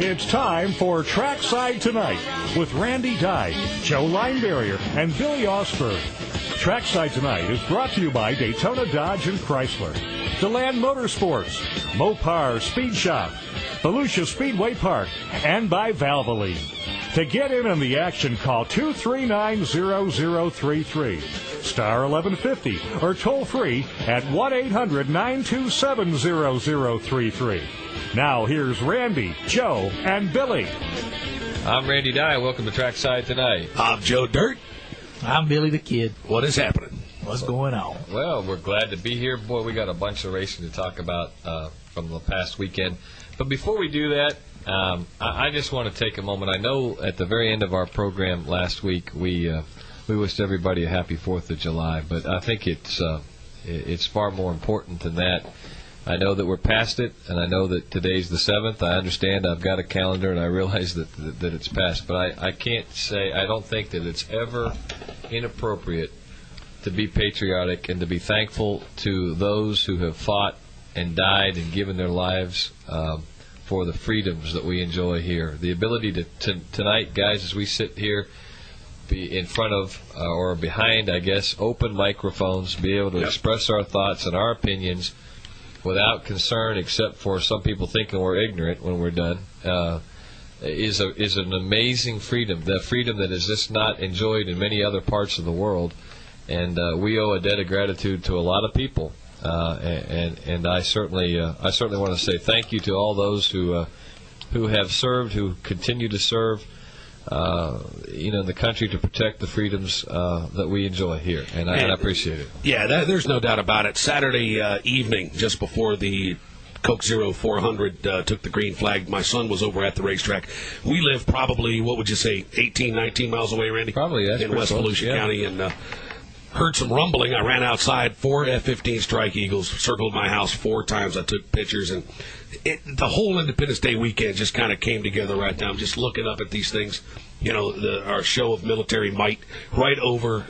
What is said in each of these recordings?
It's time for Trackside Tonight with Randy Dye, Joe Linebarrier, and Billy Osberg. Trackside Tonight is brought to you by Daytona Dodge and Chrysler, DeLand Motorsports, Mopar Speed Shop, Volusia Speedway Park, and by Valvoline. To get in on the action, call 239-0033, star 1150, or toll free at 1-800-927-0033. Now here's Randy, Joe, and Billy. I'm Randy Dye. Welcome to Trackside Tonight. I'm Joe Dirt. I'm Billy the Kid. What is happening? What's going on? Well, we're glad to be here. Boy, we got a bunch of racing to talk about from the past weekend. But before we do that, I just want to take a moment. I know at the very end of our program last week, we wished everybody a happy 4th of July, but I think it's far more important than that. I know that we're past it, and I know that today's the 7th. I understand I've got a calendar, and I realize that it's past. But I can't say, I don't think that it's ever inappropriate to be patriotic and to be thankful to those who have fought and died and given their lives for the freedoms that we enjoy here. The ability to tonight, guys, as we sit here, be in front of or behind, I guess, open microphones, be able to express our thoughts and our opinions without concern, except for some people thinking we're ignorant when we're done, is an amazing freedom. The freedom that is just not enjoyed in many other parts of the world, and we owe a debt of gratitude to a lot of people. And I certainly want to say thank you to all those who have served, who continue to serve, in the country to protect the freedoms that we enjoy here, and I appreciate it. Yeah, there's no doubt about it. Saturday evening, just before the Coke Zero 400 took the green flag, my son was over at the racetrack. We live probably, what would you say, 18, 19 miles away, Randy? Probably, yes. In West Volusia County, and heard some rumbling. I ran outside, 4 F-15 Strike Eagles, circled my house 4 times. I took pictures, and the whole Independence Day weekend just kind of came together right now. I'm just looking up at these things, our show of military might right over,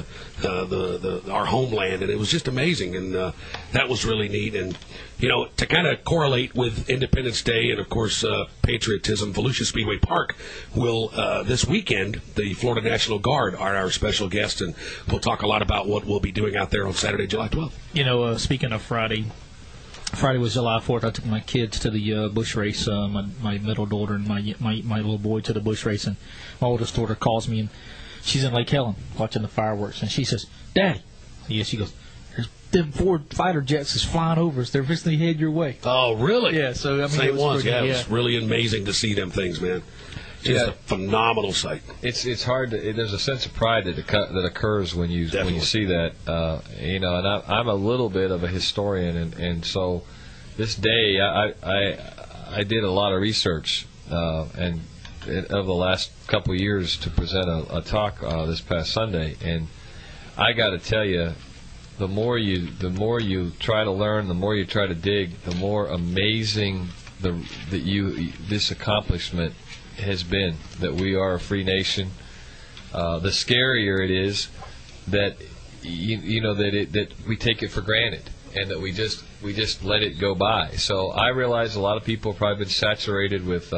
our homeland, and it was just amazing, and that was really neat. And to kind of correlate with Independence Day and, of course, patriotism, Volusia Speedway Park will, this weekend, the Florida National Guard are our special guest, and we'll talk a lot about what we'll be doing out there on Saturday, July 12th. Speaking of Friday was July 4th. I took my kids to the bush race, my middle daughter and my little boy to the bush race, and my oldest daughter calls me, and she's in Lake Helen watching the fireworks, and she says, "Daddy," she goes, "them 4 fighter jets is flying over us. They're visibly head your way." Oh, really? Yeah. So it was it was really amazing to see them things, man. Just a phenomenal sight. It's hard to. There's a sense of pride that occurs when you see that. And I'm a little bit of a historian, and so this day I did a lot of research and of the last couple of years to present a talk this past Sunday, and I got to tell you, the more you try to learn, the more you try to dig, the more amazing this accomplishment has been, that we are a free nation. The scarier it is that that we take it for granted, and that we just let it go by. So I realize a lot of people have probably been saturated with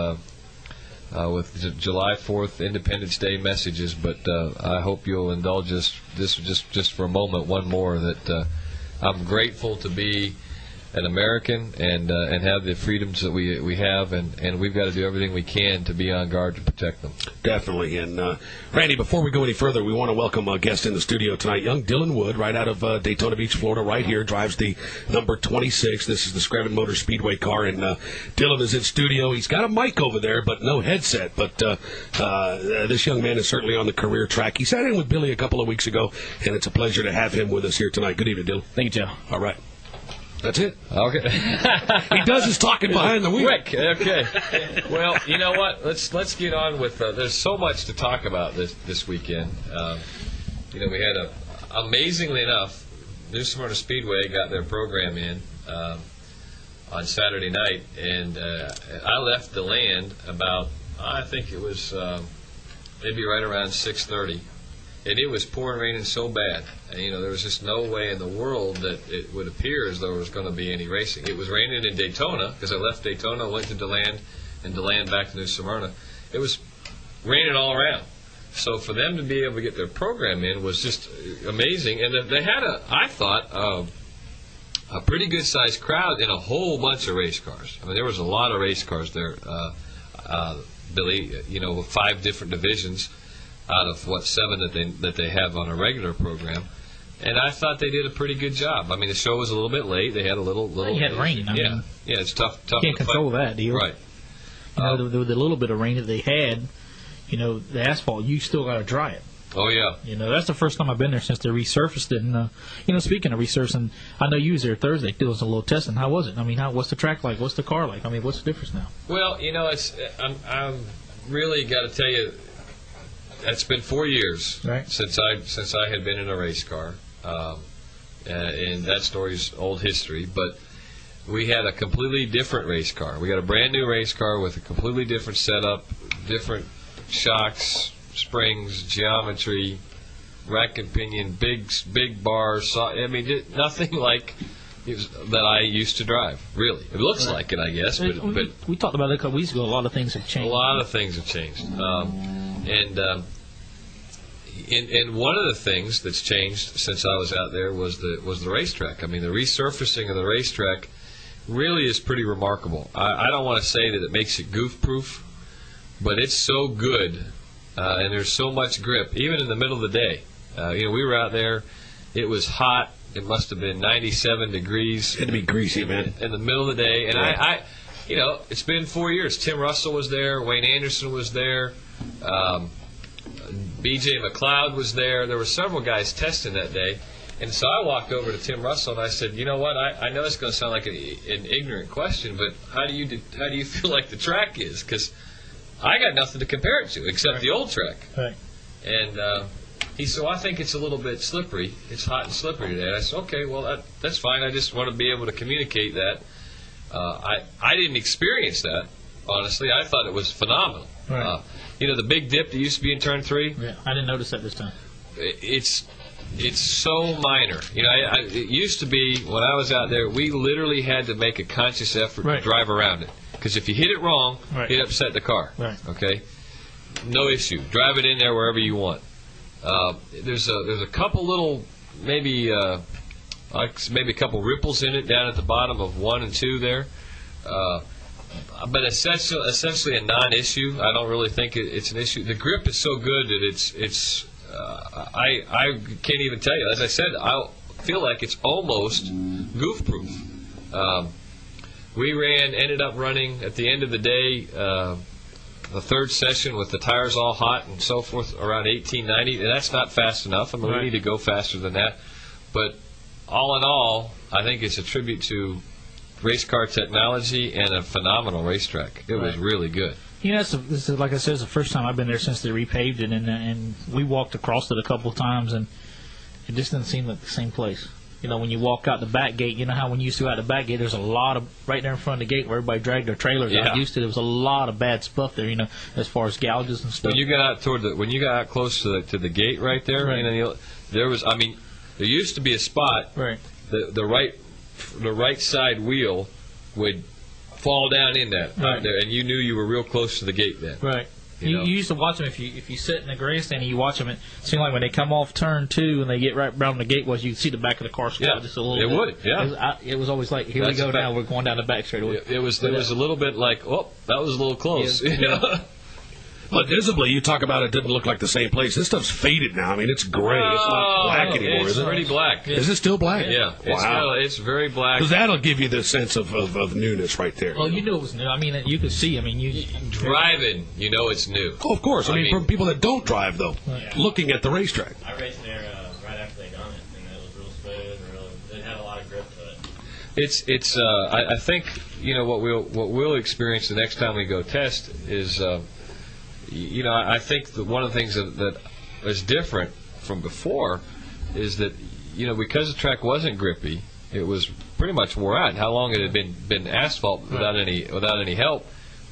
July 4th Independence Day messages, but I hope you'll indulge us just for a moment, one more, that I'm grateful to be an American and have the freedoms that we have, and we've got to do everything we can to be on guard to protect them. Definitely. And Randy, before we go any further, we want to welcome a guest in the studio tonight, young Dylan Wood, right out of Daytona Beach, Florida, right here, drives the number 26. This is the Screven Motor Speedway car, and Dylan is in studio. He's got a mic over there, but no headset. But this young man is certainly on the career track. He sat in with Billy a couple of weeks ago, and it's a pleasure to have him with us here tonight. Good evening, Dylan. Thank you, Joe. All right. That's it. Okay. He does his talking behind the wheel. Quick. Okay. Well, you know what? Let's get on with. There's so much to talk about this weekend. We had amazingly enough, New Smyrna Speedway got their program in on Saturday night, and I left the land about, I think it was maybe right around 6:30. And it was pouring, raining so bad. And, there was just no way in the world that it would appear as though there was going to be any racing. It was raining in Daytona, because I left Daytona, went to DeLand, and DeLand back to New Smyrna, it was raining all around. So for them to be able to get their program in was just amazing. And they had, I thought, a pretty good-sized crowd in a whole bunch of race cars. I mean, there was a lot of race cars there, Billy, 5 different divisions out of, 7 that they have on a regular program. And I thought they did a pretty good job. I mean, the show was a little bit late. They had a little. You had rain. I mean, it's tough. You can't control that, do you? Right. With the little bit of rain that they had, the asphalt, you still got to dry it. Oh yeah. That's the first time I've been there since they resurfaced it. And speaking of resurfacing, I know you was there Thursday doing some little testing. How was it? I mean, what's the track like? What's the car like? I mean, what's the difference now? Well, I'm really got to tell you, it's been 4 years since I had been in a race car. And that story's old history, but we had a completely different race car. We got a brand new race car with a completely different setup, different shocks, springs, geometry, rack and pinion, big bars. I mean, nothing like that I used to drive. Really, it looks like it, I guess. But we talked about it a couple weeks ago. A lot of things have changed. A lot of things have changed, And one of the things that's changed since I was out there was the racetrack. I mean, the resurfacing of the racetrack really is pretty remarkable. I don't want to say that it makes it goof-proof, but it's so good, and there's so much grip, even in the middle of the day. We were out there. It was hot. It must have been 97 degrees. It had to be greasy, man. In the middle of the day. And I it's been 4 years. Tim Russell was there. Wayne Anderson was there. B.J. McLeod was there. There were several guys testing that day. And so I walked over to Tim Russell and I said, you know what, I know it's going to sound like an ignorant question, but how do you feel like the track is? Because I got nothing to compare it to except the old track. Right. And he said, well, I think it's a little bit slippery. It's hot and slippery today. And I said, okay, well, that's fine. I just want to be able to communicate that. I didn't experience that, honestly. I thought it was phenomenal. Right. The big dip that used to be in turn 3? Yeah, I didn't notice that this time. It's so minor. It used to be, when I was out there, we literally had to make a conscious effort to drive around it. Because if you hit it wrong, it upset the car. Right. Okay? No issue. Drive it in there wherever you want. There's a couple little, maybe a couple ripples in it down at the bottom of 1 and 2 there. But essentially a non-issue. I don't really think it's an issue. The grip is so good that I can't even tell you. As I said, I feel like it's almost goof-proof. We ended up running at the end of the day, the third session with the tires all hot and so forth, around 1890, and that's not fast enough. I mean, we need to go faster than that. But all in all, I think it's a tribute to race car technology and a phenomenal racetrack. It was really good. This is, like I said, it's the first time I've been there since they repaved it, and we walked across it a couple of times, and it just doesn't seem like the same place. When you walk out the back gate, how when you used to go out the back gate, there's a lot of, right there in front of the gate where everybody dragged their trailers out. Used to, there was a lot of bad stuff there, as far as gouges and stuff. When you got out close to the gate right there, there was, there used to be a spot, the right side wheel would fall down in that out there, and you knew you were real close to the gate then. Right. You used to watch them if you sit in the grandstand and you watch them. It seemed like when they come off turn 2 and they get right around the gate was, you could see the back of the car squat just a little bit. It would, yeah. It was always like, here we go now. We're going down the back straight away. It was a little bit like, oh, that was a little close. But visibly, you talk about it didn't look like the same place. This stuff's faded now. I mean, it's gray. It's not black anymore, is it? It's pretty black. Is it still black? Yeah. Wow. It's very black. Because that'll give you the sense of newness right there. Well, you knew it was new. I mean, you could see. I mean, you driving, it's new. Oh, of course. I mean, for people that don't drive, though, looking at the racetrack. I raced there right after they done it, and it was real smooth. It had a lot of grip to it. I think what we'll experience the next time we go test is. I think that one of the things that is different from before is that, because the track wasn't grippy, it was pretty much wore out. How long it had been asphalt without any help.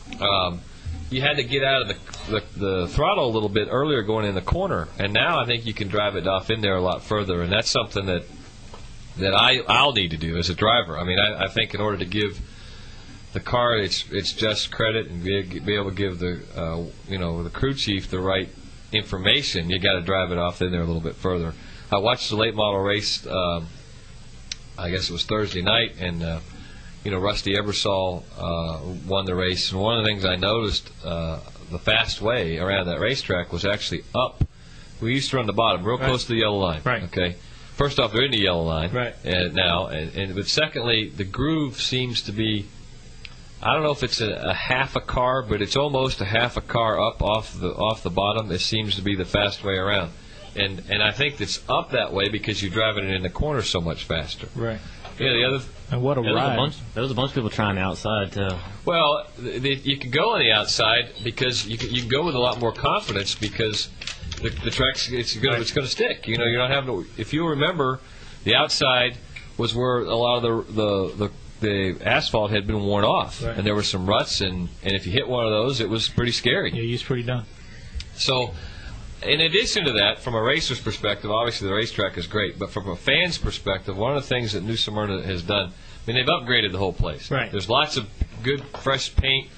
You had to get out of the throttle a little bit earlier going in the corner, and now I think you can drive it off in there a lot further, and that's something that I'll need to do as a driver. I mean, I think in order to give the car its just credit and be able to give the the crew chief the right information, you got to drive it off in there a little bit further. I watched the late model race. I guess it was Thursday night, and Rusty Ebersol won the race. And one of the things I noticed, the fast way around that racetrack was actually up. We used to run the bottom, real close to the yellow line. Right. Okay. First off, they're in the yellow line. Right. But secondly, the groove seems to be, I don't know if it's a half a car, but it's almost a half a car up off the bottom. It seems to be the fast way around. And I think it's up that way because you're driving it in the corner so much faster. Right. Yeah, the other. And what a ride! There was a bunch of people trying the outside too. Well, you can go on the outside because you can go with a lot more confidence because the track's it's going to stick. You don't have to. If you remember, the outside was where a lot of the asphalt had been worn off, right. And there were some ruts, and if you hit one of those, it was pretty scary. Yeah, he's pretty done. So, in addition to that, from a racer's perspective, obviously the racetrack is great. But from a fan's perspective, one of the things that New Smyrna has done, they've upgraded the whole place. Right. There's lots of good, fresh paint.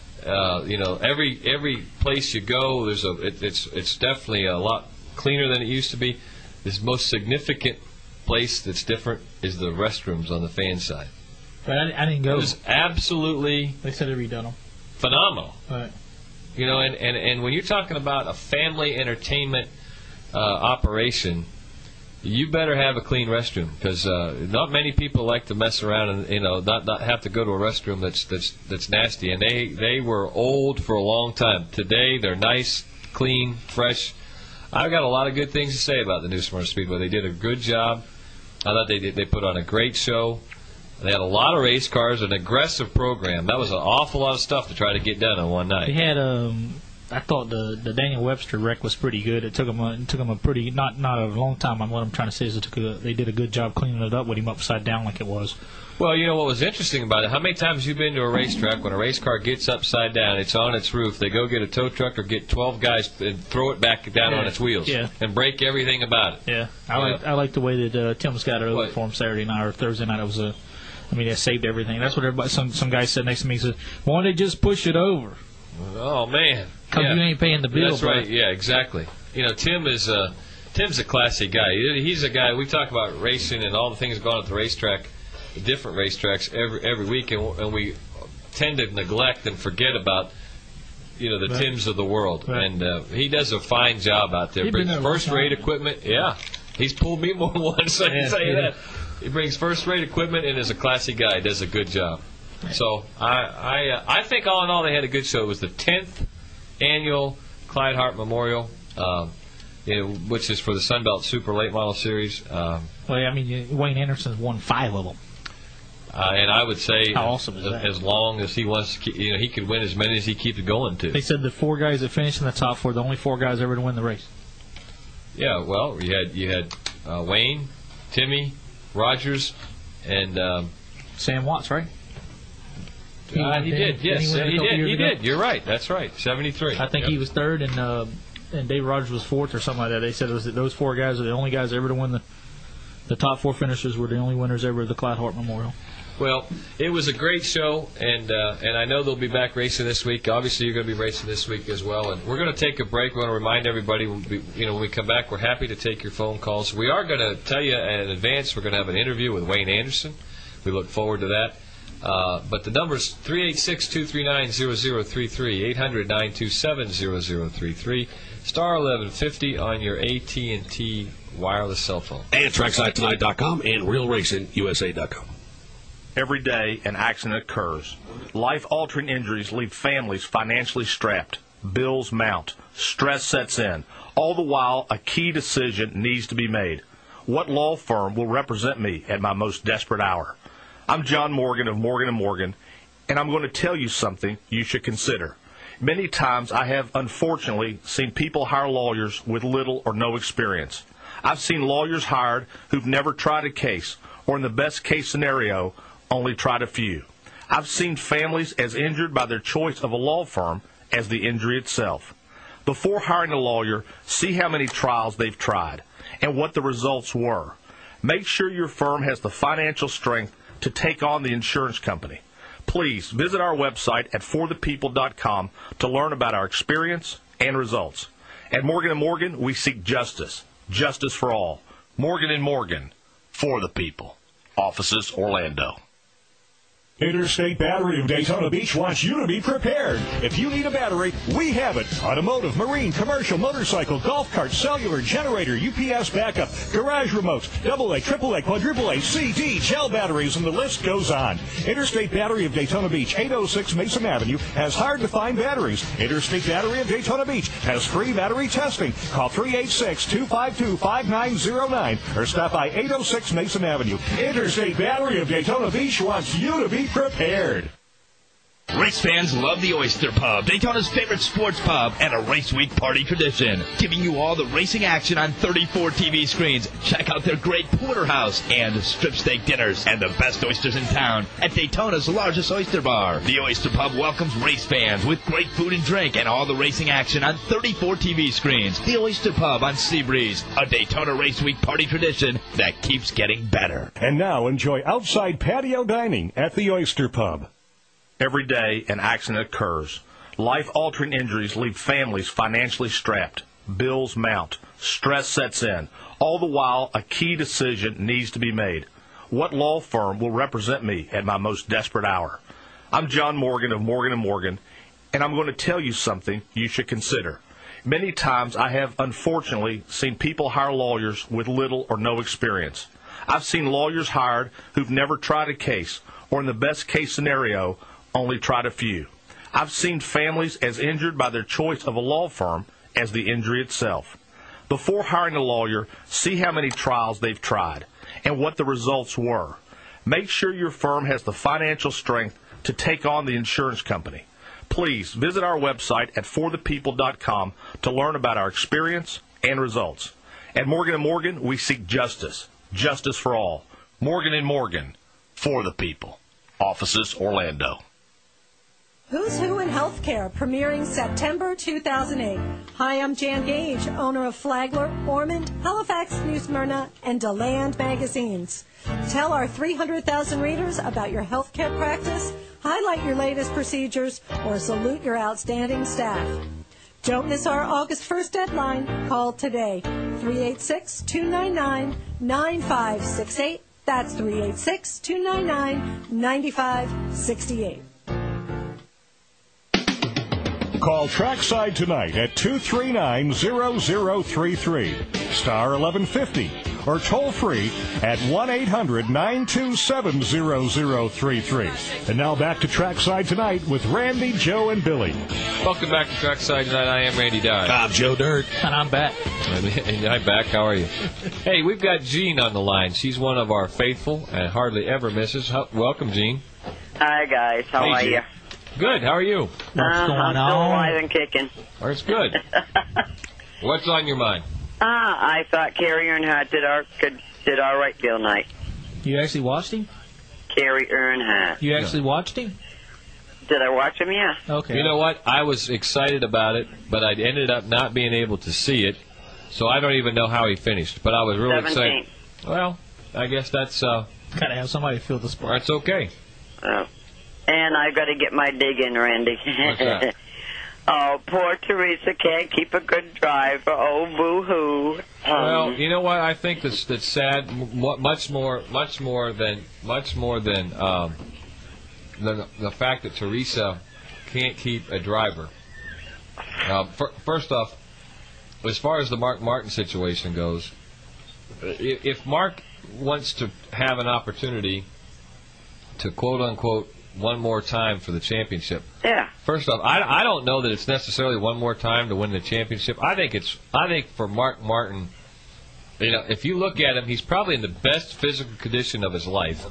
Every place you go, it's definitely a lot cleaner than it used to be. This most significant place that's different is the restrooms on the fan side. But I didn't go. It was absolutely They said they redone them. phenomenal. Right. And when you're talking about a family entertainment operation, you better have a clean restroom because not many people like to mess around and not have to go to a restroom that's nasty. And they were old for a long time. Today they're nice, clean, fresh. I've got a lot of good things to say about the New Smyrna Speedway. They did a good job. I thought they put on a great show. They had a lot of race cars, an aggressive program. That was an awful lot of stuff to try to get done on one night. They had I thought the Daniel Webster wreck was pretty good. It took them a pretty not a long time. What I'm trying to say is they did a good job cleaning it up with him upside down like it was. Well, what was interesting about it, how many times you've been to a racetrack when a race car gets upside down, it's on its roof, they go get a tow truck or get 12 guys and throw it back down on its wheels and break everything about it. Yeah, I like the way that Tim's got it over for him Saturday night or Thursday night. It was they saved everything. That's what everybody. Some guy sat next to me and said, "Why don't they just push it over?" Oh man, because you ain't paying the bill. That's right. Yeah, exactly. Tim's a classy guy. He's a guy. We talk about racing and all the things going on at the racetrack, the different racetracks every week, and we tend to neglect and forget about the Tims of the world. Right. And he does a fine job out there. Brings first-rate equipment. Yeah, he's pulled me more than once. I can tell you that. He brings first-rate equipment and is a classy guy. Does a good job. So I think all in all they had a good show. It was the 10th annual Clyde Hart Memorial, which is for the Sunbelt Super Late Model Series. Wayne Anderson's won 5 of them. And I would say, how awesome is that? As long as he wants, he could win as many as he keeps going to. They said the 4 guys that finished in the top 4, the only 4 guys ever to win the race. Yeah, well, you had Wayne, Timmy, Rogers, and Sam Watts, right? He did. Yes, he did. You're right. That's right. 73. I think he was 3rd, and Dave Rogers was 4th or something like that. They said those 4 guys are the only guys ever to win the top 4 finishers were the only winners ever of the Clyde Hart Memorial. Well, it was a great show, and I know they'll be back racing this week. Obviously, you're going to be racing this week as well. And we're going to take a break. We want to remind everybody, when we come back, we're happy to take your phone calls. We are going to tell you in advance we're going to have an interview with Wayne Anderson. We look forward to that. But the number's 386-239-0033, 800-927-0033, star 1150 on your AT&T wireless cell phone. And TrackSideTonight.com and RealRacingUSA.com. Every day, an accident occurs. Life-altering injuries leave families financially strapped. Bills mount. Stress sets in. All the while, a key decision needs to be made. What law firm will represent me at my most desperate hour? I'm John Morgan of Morgan & Morgan, and I'm going to tell you something you should consider. Many times I have, unfortunately, seen people hire lawyers with little or no experience. I've seen lawyers hired who've never tried a case, or in the best case scenario, only tried a few. I've seen families as injured by their choice of a law firm as the injury itself. Before hiring a lawyer, see how many trials they've tried and what the results were. Make sure your firm has the financial strength to take on the insurance company. Please visit our website at forthepeople.com to learn about our experience and results. At Morgan & Morgan, we seek justice. Justice for all. Morgan & Morgan, for the people. Offices, Orlando. Interstate Battery of Daytona Beach wants you to be prepared. If you need a battery, we have it. Automotive, marine, commercial, motorcycle, golf cart, cellular, generator, UPS backup, garage remotes, AA, AAA, quadruple A, CD, gel batteries, and the list goes on. Interstate Battery of Daytona Beach, 806 Mason Avenue, has hard-to-find batteries. Interstate Battery of Daytona Beach has free battery testing. Call 386-252-5909 or stop by 806 Mason Avenue. Interstate Battery of Daytona Beach wants you to be prepared. Race fans love the Oyster Pub, Daytona's favorite sports pub and a race week party tradition. Giving you all the racing action on 34 TV screens. Check out their great porterhouse and strip steak dinners and the best oysters in town at Daytona's largest oyster bar. The Oyster Pub welcomes race fans with great food and drink and all the racing action on 34 TV screens. The Oyster Pub on Seabreeze, a Daytona race week party tradition that keeps getting better. And now enjoy outside patio dining at the Oyster Pub. Every day, an accident occurs. Life-altering injuries leave families financially strapped. Bills mount. Stress sets in. All the while, a key decision needs to be made. What law firm will represent me at my most desperate hour? I'm John Morgan of Morgan & Morgan, and I'm going to tell you something you should consider. Many times, I have unfortunately seen people hire lawyers with little or no experience. I've seen lawyers hired who've never tried a case, or in the best case scenario, only tried a few. I've seen families as injured by their choice of a law firm as the injury itself. Before hiring a lawyer, see how many trials they've tried and what the results were. Make sure your firm has the financial strength to take on the insurance company. Please visit our website at forthepeople.com to learn about our experience and results. At Morgan & Morgan, we seek justice. Justice for all. Morgan & Morgan, for the people. Offices, Orlando. Who's Who in Healthcare, premiering September 2008. Hi, I'm Jan Gage, owner of Flagler, Ormond, Halifax, New Smyrna, and DeLand magazines. Tell our 300,000 readers about your healthcare practice, highlight your latest procedures, or salute your outstanding staff. Don't miss our August 1st deadline. Call today, 386-299-9568. That's 386-299-9568. Call Trackside tonight at 239-0033, star 1150, or toll free at 1-800-927-0033. And now back to Trackside Tonight with Randy, Joe, and Billy. Welcome back to Trackside Tonight. I am Randy Dye. I'm Joe Dirt. And I'm back. And I'm back. How are you? Hey, we've got Jean on the line. She's one of our faithful and hardly ever misses. Welcome, Jean. Hi, guys. How are you? Good. How are you? What's going I'm still on? alive and kicking. That's good. What's on your mind? I thought Carrie Earnhardt did all right the other night. You actually watched him? Carrie Earnhardt. You actually watched him? Did I watch him? Yeah. Okay. You know what? I was excited about it, but I ended up not being able to see it, so I don't even know how he finished. But I was really 17. excited. Well, I guess that's Gotta have somebody fill the spot. that's okay. And I got to get my dig in, Randy. What's that? Oh, poor Teresa can't keep a good driver. Oh, boo-hoo. Well, you know what? I think that's sad. Much more than the fact that Teresa can't keep a driver. First off, as far as the Mark Martin situation goes, if Mark wants to have an opportunity to quote unquote one more time for the championship. Yeah. First off, I don't know that it's necessarily one more time to win the championship. I think for Mark Martin, you know, if you look at him, he's probably in the best physical condition of his life.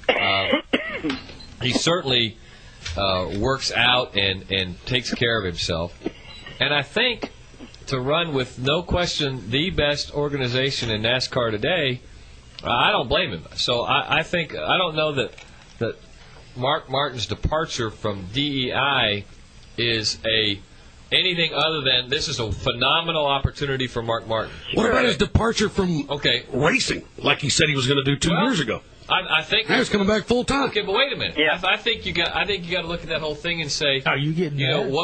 He certainly works out and takes care of himself. And I think to run with no question the best organization in NASCAR today, I don't blame him. So I think I don't know that Mark Martin's departure from DEI is anything other than this is a phenomenal opportunity for Mark Martin. What about his departure from Okay. racing, like he said he was going to do 2 years ago? I think Now he's coming back full time. Okay, but wait a minute. Yeah. I think you got to look at that whole thing and say, Are you getting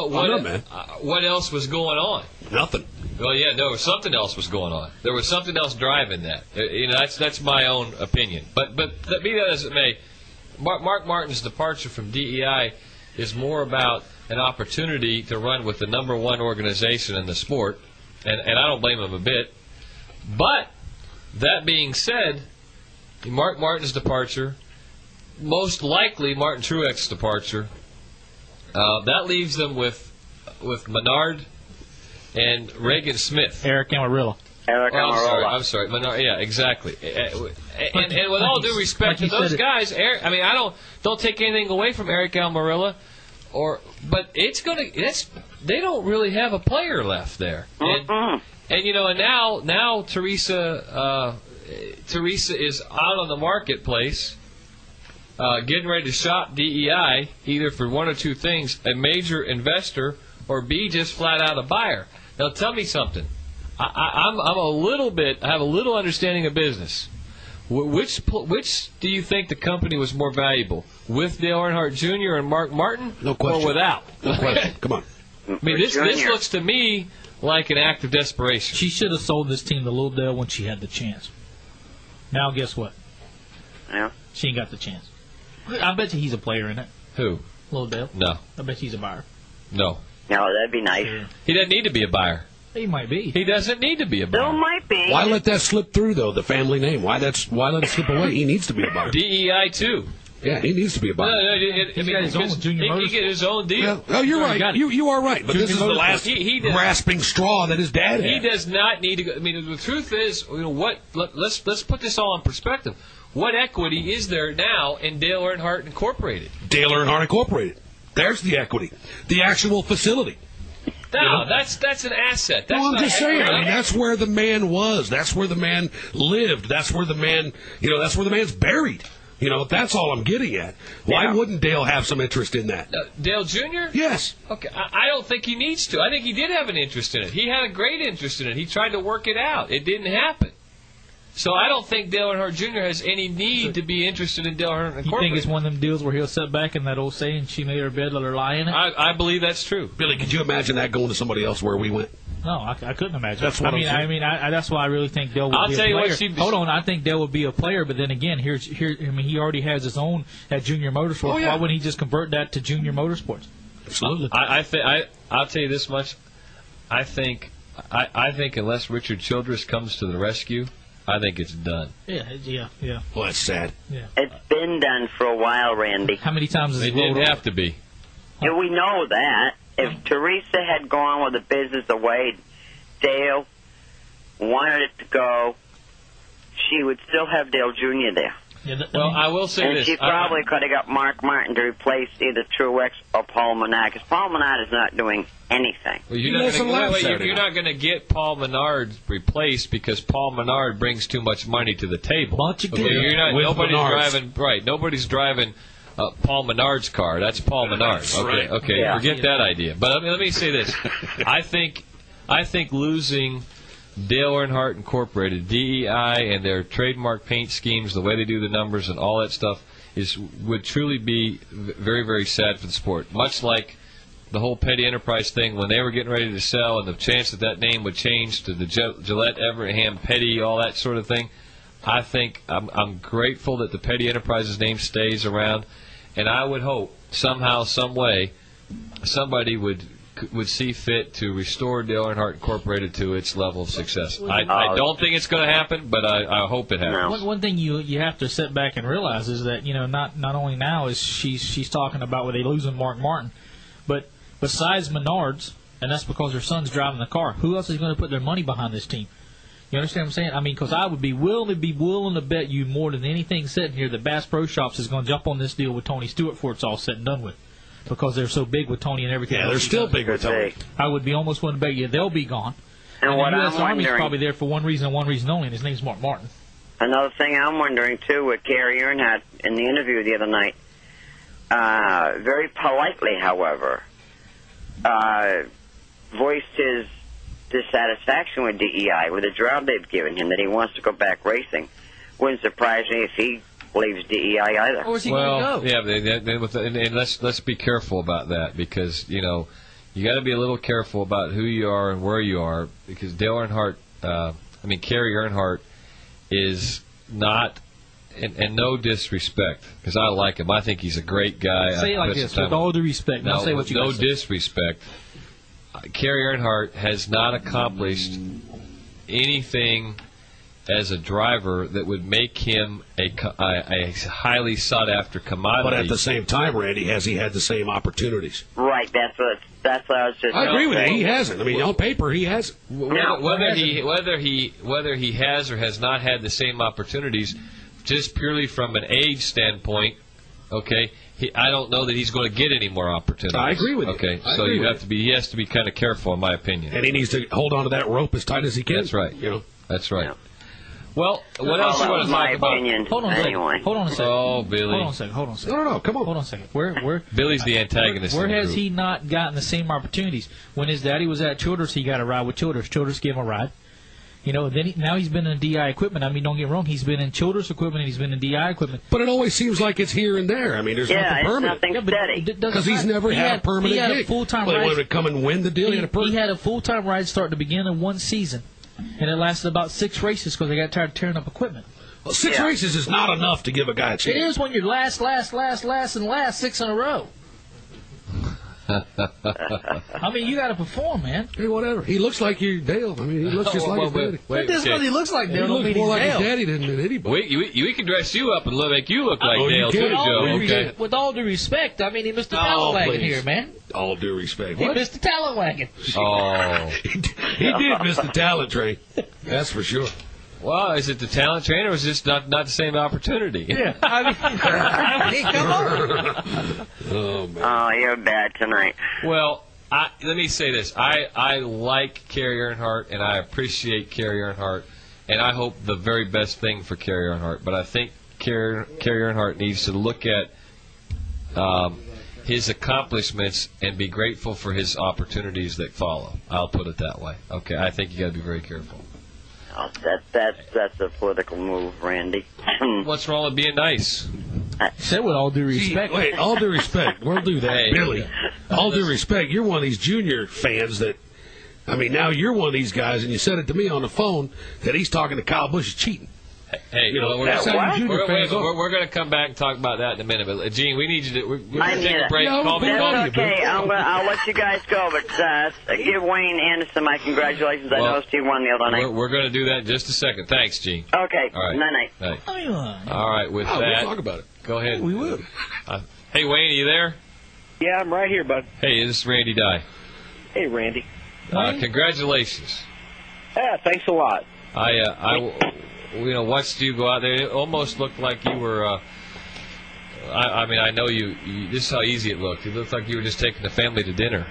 what else was going on? Nothing. Well, yeah, there was something else was going on. There was something else driving that. That's my own opinion. But be that as it may, Mark Martin's departure from DEI is more about an opportunity to run with the number one organization in the sport, and I don't blame him a bit. But that being said, Mark Martin's departure, most likely Martin Truex's departure, that leaves them with Menard and Reagan Smith. Eric Amarillo. I'm sorry. Menard, yeah, exactly. And with all due respect to those guys, don't take anything away from Eric Almirola, but they don't really have a player left there. And now Teresa is out on the marketplace, getting ready to shop DEI either for one or two things: a major investor, or B, just flat out a buyer. Now tell me something. I have a little understanding of business. Which do you think the company was more valuable, with Dale Earnhardt Jr. and Mark Martin, No question. or without? No question. Come on. I mean, this looks to me like an act of desperation. She should have sold this team to Little Dale when she had the chance. Now, guess what? Yeah. She ain't got the chance. I bet you he's a player in it. Who? Little Dale. No. I bet he's a buyer. No. No, that'd be nice. He doesn't need to be a buyer. He might be. He doesn't need to be a buyer. Still might be. Why let that slip through, though, the family name? Why let it slip away? He needs to be a buyer. DEI too. Yeah, he needs to be a buyer. He's got his own Junior He get his own deal. Yeah. Oh, you're right. You are right. But this is the last He does- grasping straw that his dad He had. does not need to go. I mean, the truth is, let's put this all in perspective. What equity is there now in Dale Earnhardt Incorporated? Dale Earnhardt Incorporated. There's the equity. The actual facility. No, that's an asset. That's I'm not just saying. equity. I mean, that's where the man was. That's where the man lived. That's where the man, that's where the man's buried. That's all I'm getting at. Why wouldn't Dale have some interest in that? Dale Jr.? Yes. Okay, I don't think he needs to. I think he did have an interest in it. He had a great interest in it. He tried to work it out. It didn't happen. So I don't think Dale Earnhardt Jr. has any need to be interested in Dale Earnhardt Incorporated. You think it's one of them deals where he'll sit back in that old saying, she made her bed, let her lie in it? I believe that's true. Billy, could you imagine that going to somebody else where we went? No, I couldn't imagine. That's what that's why I really think Dale would I'll be tell a you player. what Hold on, I think Dale would be a player, but then again, he already has his own at Junior Motorsports. Oh, yeah. Why wouldn't he just convert that to Junior Motorsports? Absolutely. I'll tell you this much. I think unless Richard Childress comes to the rescue, I think it's done. Yeah. Well, that's sad. Yeah. It's been done for a while, Randy. How many times has They he rolled didn't over? have to be. And we know that. If Teresa had gone with the business the way Dale wanted it to go, she would still have Dale Jr. there. Yeah, Well, I will say And this. she probably could have got Mark Martin to replace either Truex or Paul Menard, because Paul Menard is not doing anything. Well, He has some laps Saturday you're not going to get Paul Menard replaced because Paul Menard brings too much money to the table. Bunch of Okay, kids. you're not. With Nobody's Menards. driving. Right. Nobody's driving Paul Menard's car. That's Paul Menard. That's Okay. right. Okay. Yeah. Forget that idea. But let me say this. I think losing Dale Earnhardt Incorporated, DEI, and their trademark paint schemes, the way they do the numbers and all that stuff, would truly be very, very sad for the sport. Much like the whole Petty Enterprise thing, when they were getting ready to sell, and the chance that name would change to the Gillette Everham Petty, all that sort of thing. I think I'm grateful that the Petty Enterprises name stays around, and I would hope somehow, some way, somebody would see fit to restore Dale Earnhardt Incorporated to its level of success. I don't think it's going to happen, but I hope it happens. One thing you have to sit back and realize is that not only now is she's talking about where they losing Mark Martin, but besides Menards, and that's because her son's driving the car. Who else is going to put their money behind this team? You understand what I'm saying? I mean, because I would be willing to bet you more than anything sitting here that Bass Pro Shops is going to jump on this deal with Tony Stewart before it's all said and done with, because they're so big with Tony and everything. Yeah, else they're he still does. big with Tony. I would be almost willing to bet you they'll be gone. And what the I'm U.S. Army's wondering, probably there for one reason and one reason only, and his name's Mark Martin. another thing I'm wondering, too, with Gary Earnhardt in the interview the other night, very politely, however, voiced his dissatisfaction with DEI, with the job they've given him, that he wants to go back racing. Wouldn't surprise me if he leaves DEI either. Where's he going to go? Yeah, and let's be careful about that because you got to be a little careful about who you are and where you are because Dale Earnhardt, Kerry Earnhardt, is not. And no disrespect, because I like him. I think he's a great guy. Say it like this, with all due respect. Now say what you no disrespect. Kerry Earnhardt has not accomplished anything as a driver that would make him a highly sought-after commodity. But at the same time, Randy, has he had the same opportunities? Right, that's what I was just. I agree with you. He hasn't. I mean, on paper, he hasn't. Whether he has or has not had the same opportunities. Just purely from an age standpoint, okay, I don't know that he's going to get any more opportunities. I agree with you. Okay, so he has to be kind of careful, in my opinion. And he needs to hold on to that rope as tight as he can. That's right. That's right. Yeah. Well, what else you want to talk about? Hold on a second. Hold on a second. Oh, Billy. Hold on a second. No, come on. Hold on a second. Where Billy's the antagonist. Where in the has group. he not gotten the same opportunities? When his daddy was at Childress, he got a ride with Childress. Childress gave him a ride. Now he's been in DI equipment. I mean, don't get me wrong. He's been in Childress equipment and he's been in DI equipment. But it always seems like it's here and there. I mean, there's nothing permanent. Nothing steady. Because he's never had a permanent gig. He had a full-time ride. He wanted to come and win the deal. He had a full-time ride start to begin in one season, and it lasted about 6 races because they got tired of tearing up equipment. Well, 6 races is not enough to give a guy a chance. It is when you're last, 6 in a row. I mean, you got to perform, man. Hey, whatever. He looks like your Dale. I mean, he looks just like his daddy. That doesn't mean he looks like Dale. He looks more like his daddy than anybody. We can dress you up and make you look like Dale, too, Joe. Okay. With all due respect, I mean, he missed the talent wagon here, man. All due respect. He missed the talent wagon. Oh. He did miss the talent train. That's for sure. Well, is it the talent train, or is this not the same opportunity? Yeah. I mean, come on. Oh, man. Oh, you're bad tonight. Well, let me say this. I like Kerry Earnhardt, and I appreciate Kerry Earnhardt, and I hope the very best thing for Kerry Earnhardt. But I think Kerry Earnhardt needs to look at his accomplishments and be grateful for his opportunities that follow. I'll put it that way. Okay, I think you got to be very careful. Oh, that's a political move, Randy. What's wrong with being nice? Say with all due respect. Wait, all due respect. We'll do that, Hey. Billy. All due respect. You're one of these junior fans that, I mean, now you're one of these guys, and you said it to me on the phone that he's talking to Kyle Busch is cheating. Hey, we're going to come back and talk about that in a minute. But Gene, we need you to. We're going to take a break. Yeah, Call me. That's okay. I'll let you guys go, but give Wayne Anderson my congratulations. I noticed he won the other night. We're going to do that in just a second. Thanks, Gene. Okay. All right. Night. All right. With that, we'll talk about it. Go ahead. We will. Hey, Wayne, are you there? Yeah, I'm right here, bud. Hey, this is Randy Dye. Hey, Randy. Congratulations. Yeah, thanks a lot. I watched you go out there. It almost looked like you were. I know you. This is how easy it looked. It looked like you were just taking the family to dinner.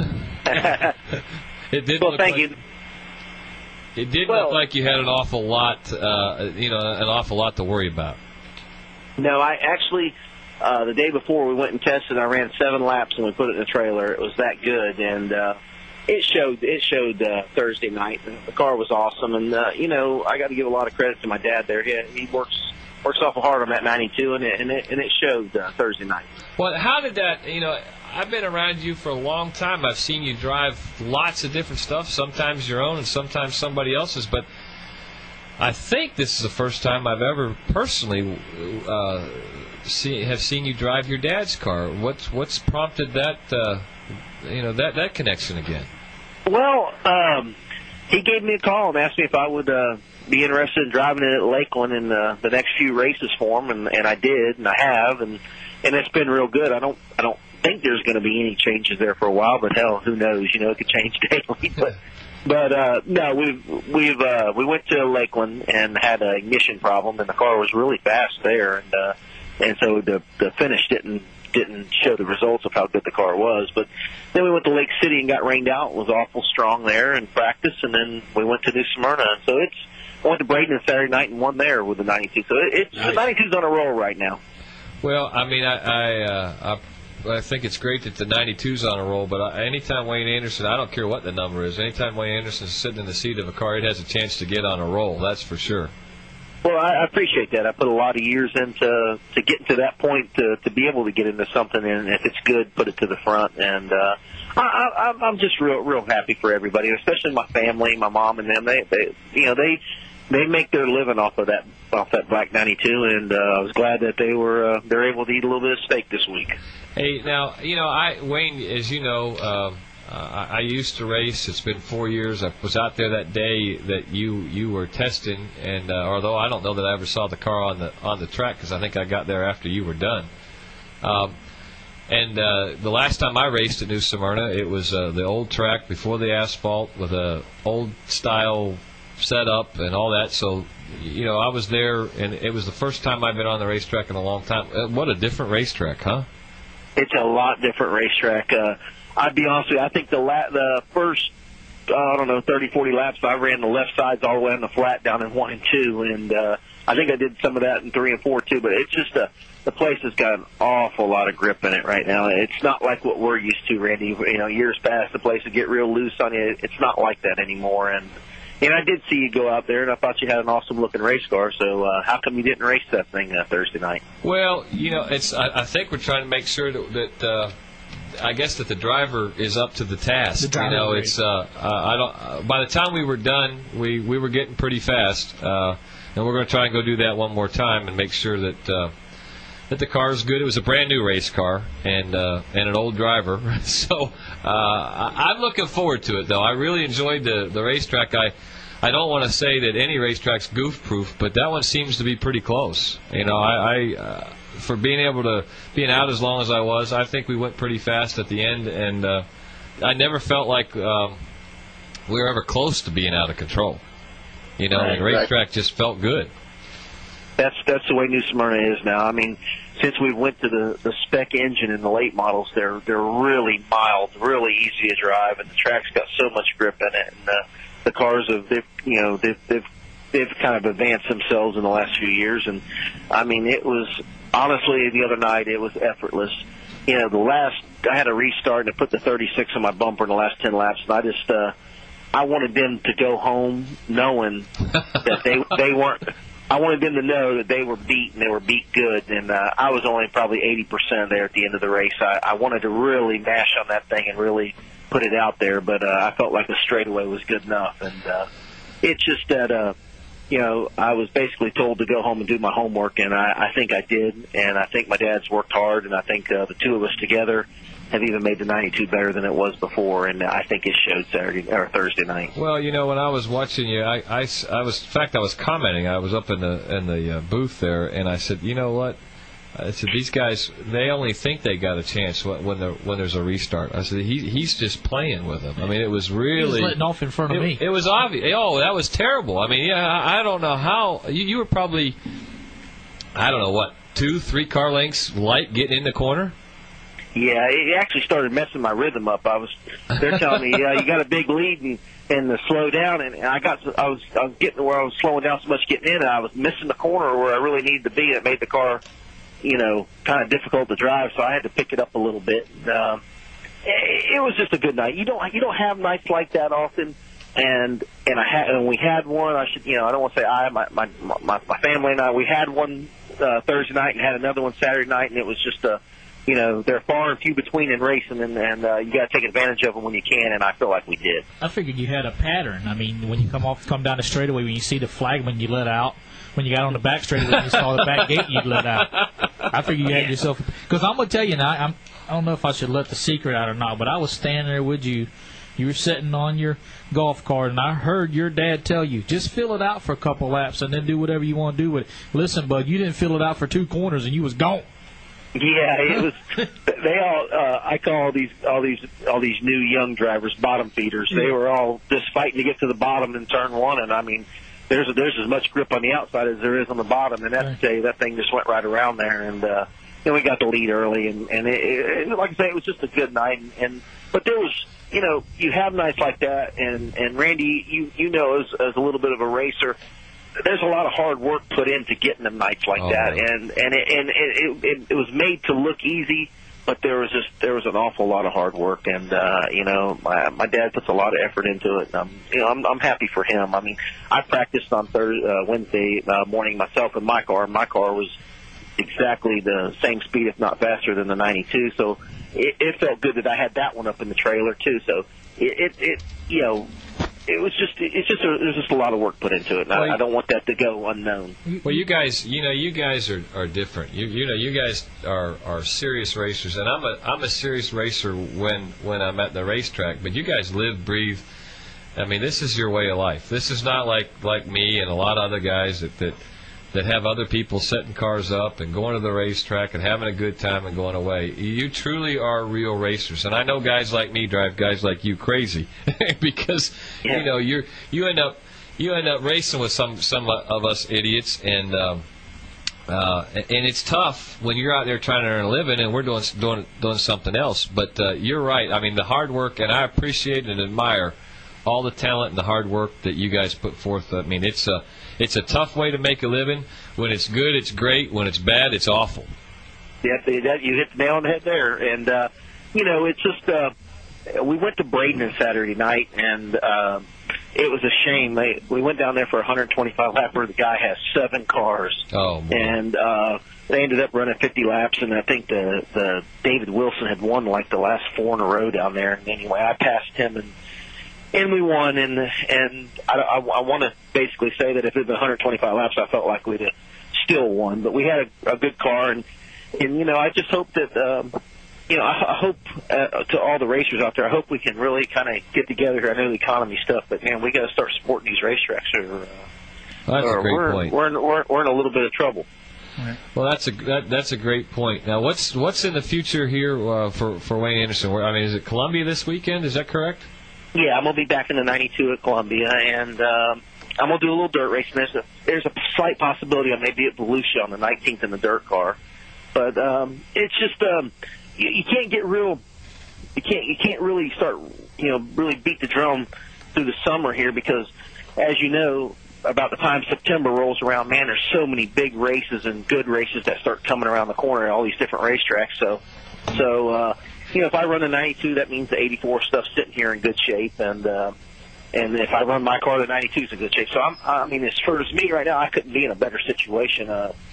It didn't. Well, thank you. It did look like you had an awful lot. An awful lot to worry about. No, I actually. The day before we went and tested, I ran 7 laps and we put it in the trailer. It was that good, and it showed Thursday night. The car was awesome, and I got to give a lot of credit to my dad there. He works awful hard on that 92, and it showed Thursday night. Well, how did that? I've been around you for a long time. I've seen you drive lots of different stuff. Sometimes your own, and sometimes somebody else's. But I think this is the first time I've ever personally have seen you drive your dad's car. What's prompted that? That connection again. Well, he gave me a call and asked me if I would be interested in driving it at Lakeland in the next few races for him, and I did, and I have, and it's been real good. I don't think there's going to be any changes there for a while, but hell, who knows? It could change daily. But no, we went to Lakeland and had an ignition problem, and the car was really fast there, and so the finish didn't show the results of how good the car was. But then we went to Lake City and got rained out. It was awful strong there in practice, and then we went to New Smyrna. So I went to Braden Saturday night and won there with the 92. So the 92's on a roll right now. Well, I mean, I think it's great that the 92's on a roll, but anytime Wayne Anderson, I don't care what the number is, anytime Wayne Anderson's sitting in the seat of a car, it has a chance to get on a roll, that's for sure. Well, I appreciate that. I put a lot of years into getting to that point to be able to get into something, and if it's good, put it to the front. And I'm just real happy for everybody, especially my family, my mom and them. They make their living off that Black 92, and I was glad that they're able to eat a little bit of steak this week. Hey, now Wayne, as you know. I used to race. It's been 4 years. I was out there that day that you were testing, and although I don't know that I ever saw the car on the track because I think I got there after you were done. And the last time I raced at New Smyrna, it was the old track before the asphalt with a old style setup and all that. So I was there, and it was the first time I've been on the racetrack in a long time. What a different racetrack, huh? It's a lot different racetrack. I'd be honest with you, I think the first, 30, 40 laps, I ran the left sides all the way on the flat down in 1 and 2, and I think I did some of that in 3 and 4 too, but it's just the place has got an awful lot of grip in it right now. It's not like what we're used to, Randy. Years past, the place would get real loose on you. It's not like that anymore, and I did see you go out there, and I thought you had an awesome-looking race car, so how come you didn't race that thing Thursday night? Well, I think we're trying to make sure that I guess that the driver is up to the task. It's by the time we were done, we were getting pretty fast, and we're going to try and go do that one more time and make sure that the car is good. It was a brand new race car and an old driver, so I'm looking forward to it. Though I really enjoyed the racetrack. I don't want to say that any racetrack's goof proof, but that one seems to be pretty close. For being out as long as I was, I think we went pretty fast at the end, and I never felt like we were ever close to being out of control. The racetrack just felt good. That's the way New Smyrna is now. I mean, since we went to the spec engine in the late models, they're really mild, really easy to drive, and the track's got so much grip in it, and the cars they've kind of advanced themselves in the last few years, and I mean it was. Honestly, the other night, it was effortless. I had a restart and I put the 36 on my bumper in the last 10 laps, and I wanted them to go home knowing that they weren't. I wanted them to know that they were beat and they were beat good, and I was only probably 80% there at the end of the race. I wanted to really mash on that thing and really put it out there, but I felt like the straightaway was good enough, and it's just that. I was basically told to go home and do my homework, and I think I did, and I think my dad's worked hard, and I think the two of us together have even made the 92 better than it was before, and I think it showed Thursday night. Well, when I was watching you, I was commenting. I was up in the booth there, and I said, you know what? I said, these guys, they only think they got a chance when there's a restart. I said, he's just playing with them. I mean, it was really... He was letting off in front of me. It was obvious. Oh, that was terrible. I mean, I don't know how... You were probably, 2-3 car lengths light getting in the corner? Yeah, it actually started messing my rhythm up. They're telling me, you got a big lead and to slow down, and I was getting to where I was slowing down so much getting in, and I was missing the corner where I really needed to be, and it made the car... kind of difficult to drive, so I had to pick it up a little bit. It was just a good night. You don't have nights like that often, and we had one. I don't want to say my family and I. We had one Thursday night and had another one Saturday night, and it was just they're far and few between in racing, and you got to take advantage of them when you can, and I feel like we did. I figured you had a pattern. I mean, when you come down the straightaway, when you see the flagman, you let out. When you got on the back straightaway and you saw the back gate, you'd let out. I figured you had yourself... Because I'm going to tell you now, I don't know if I should let the secret out or not, but I was standing there with you. You were sitting on your golf cart, and I heard your dad tell you, just fill it out for a couple laps and then do whatever you want to do with it. Listen, bud, you didn't fill it out for 2 corners, and you was gone. Yeah, it was. They all. I call all these new young drivers bottom feeders. They were all just fighting to get to the bottom in turn 1, and I mean... There's as much grip on the outside as there is on the bottom, and that thing just went right around there, and we got the lead early, and it, like I say, it was just a good night, but there was, you have nights like that, and Randy, you know, as a little bit of a racer, there's a lot of hard work put into getting them nights like that, and it was made to look easy, but there was an awful lot of hard work, and my dad puts a lot of effort into it. And I'm happy for him. I mean, I practiced on Wednesday morning myself in my car. My car was exactly the same speed, if not faster, than the 92. So it felt good that I had that one up in the trailer too. So there's just a lot of work put into it, and I don't want that to go unknown. Well, you guys are different. You guys are serious racers, and I'm a serious racer when I'm at the racetrack. But you guys live, breathe. I mean, this is your way of life. This is not like me and a lot of other guys that have other people setting cars up and going to the racetrack and having a good time and going away. You truly are real racers, and I know guys like me drive guys like you crazy because you end up racing with some of us idiots, and it's tough when you're out there trying to earn a living and we're doing something else. But you're right. I mean, the hard work, and I appreciate and admire all the talent and the hard work that you guys put forth. I mean, it's a tough way to make a living. When it's good, it's great. When it's bad, it's awful. Yeah, you hit the nail on the head there. And, it's just we went to Braden Saturday night, and it was a shame. We went down there for a 125-lapper. The guy has 7 cars. Oh, boy. And they ended up running 50 laps, and I think the David Wilson had won like the last 4 in a row down there. And anyway, I passed him, and we won, and I want to basically say that if it had been 125 laps, I felt like we'd have still won. But we had a good car, and I just hope that, I hope to all the racers out there, I hope we can really kind of get together here. I know the economy stuff, but, man, we got to start supporting these racetracks. That's a great point. We're in a little bit of trouble. Right. Well, that's a great point. Now, what's in the future here for Wayne Anderson? I mean, is it Columbia this weekend? Is that correct? Yeah, I'm going to be back in the 92 at Columbia, and I'm going to do a little dirt racing. There's a slight possibility I may be at Volusia on the 19th in the dirt car. But it's just you can't get real – you can't really start, really beat the drum through the summer here because, as you know, about the time September rolls around, man, there's so many big races and good races that start coming around the corner at all these different racetracks. So if I run a 92, that means the 84 stuff's sitting here in good shape, and if I run my car, the 92 is in good shape. So as far as me right now, I couldn't be in a better situation.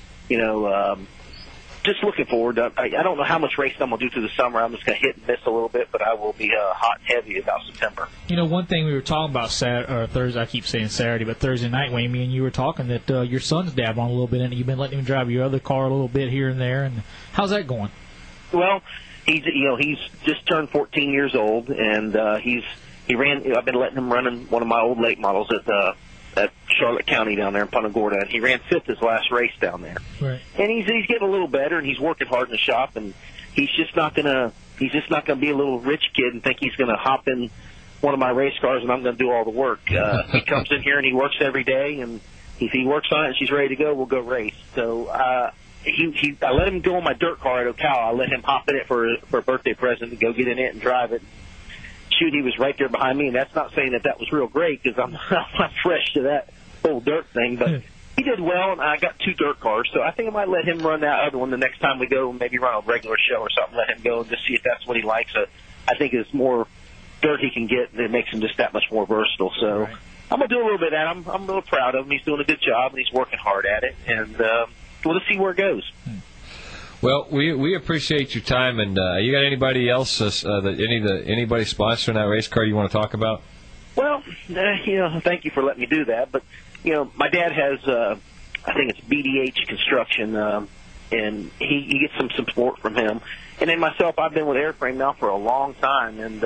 Just looking forward. I don't know how much racing I'm going to do through the summer. I'm just going to hit and miss a little bit, but I will be hot and heavy about September. One thing we were talking about Thursday, I keep saying Saturday, but Thursday night, Wayne, me and you were talking that your son's dabbling a little bit in it. You've been letting him drive your other car a little bit here and there, and how's that going? Well, he's just turned 14 years old, and he ran. I've been letting him run in one of my old late models at Charlotte County down there in Punta Gorda, and he ran 5th his last race down there. Right. And he's getting a little better, and he's working hard in the shop, and he's just not gonna be a little rich kid and think he's gonna hop in one of my race cars and I'm gonna do all the work. He comes in here and he works every day, and if he works on it and she's ready to go, we'll go race. So I let him go on my dirt car at Ocala. I let him hop in it for a birthday present and go get in it and drive it. Shoot, he was right there behind me, and that's not saying that was real great because I'm not fresh to that whole dirt thing, but he did well, and I got 2 dirt cars, so I think I might let him run that other one the next time we go, maybe run a regular show or something, let him go and just see if that's what he likes. I think it's more dirt he can get that makes him just that much more versatile, so right. I'm going to do a little bit of that. I'm a little proud of him. He's doing a good job, and he's working hard at it, and we'll just see where it goes. Well, we appreciate your time, and you got anybody else, anybody sponsoring that race car you want to talk about? Well, thank you for letting me do that. But my dad has, I think it's BDH Construction, and he gets some support from him. And then myself, I've been with Airframe now for a long time, and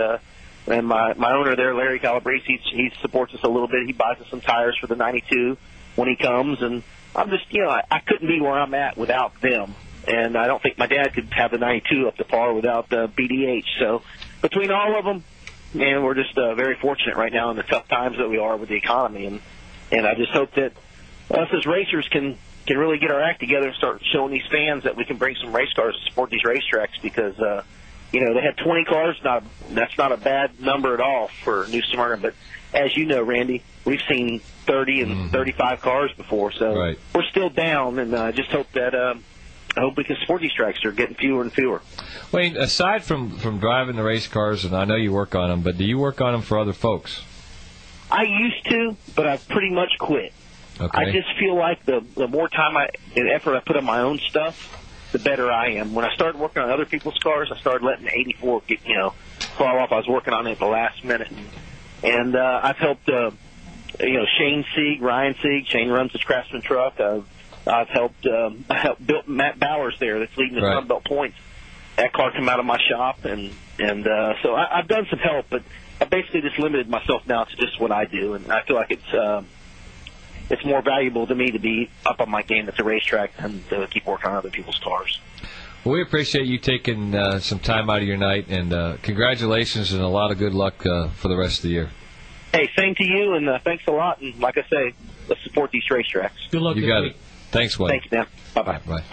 my owner there, Larry Calabrese, he supports us a little bit. He buys us some tires for the 92 when he comes, and I'm just, I couldn't be where I'm at without them. And I don't think my dad could have the 92 up to par without BDH. So between all of them, man, we're just very fortunate right now in the tough times that we are with the economy. And I just hope that us as racers can really get our act together and start showing these fans that we can bring some race cars to support these racetracks because, they had 20 cars. That's not a bad number at all for New Smyrna. But as you know, Randy, we've seen 30 and 35 cars before. So right. We're still down, and I just hope that I hope we can support these tracks. They're getting fewer and fewer. Wayne, aside from driving the race cars, and I know you work on them, but do you work on them for other folks? I used to, but I've pretty much quit. Okay. I just feel like the more time and effort I put on my own stuff, the better I am. When I started working on other people's cars, I started letting the 84 get, fall off. I was working on it at the last minute. And I've helped, Shane Sieg, Ryan Sieg. Shane runs his Craftsman truck. I've helped built Matt Bowers there that's leading the Sunbelt points. That car came out of my shop, and so I've done some help, but I basically just limited myself now to just what I do, and I feel like it's more valuable to me to be up on my game at the racetrack than to keep working on other people's cars. Well, we appreciate you taking some time out of your night, and congratulations and a lot of good luck for the rest of the year. Hey, same to you, and thanks a lot. And like I say, let's support these racetracks. Good luck. You got it. Thanks, Wayne. Thanks, man. Bye-bye. Bye.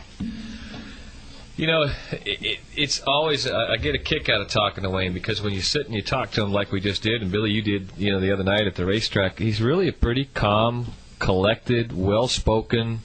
It's always I get a kick out of talking to Wayne, because when you sit and you talk to him like we just did, and Billy, you did, the other night at the racetrack, he's really a pretty calm, collected, well-spoken,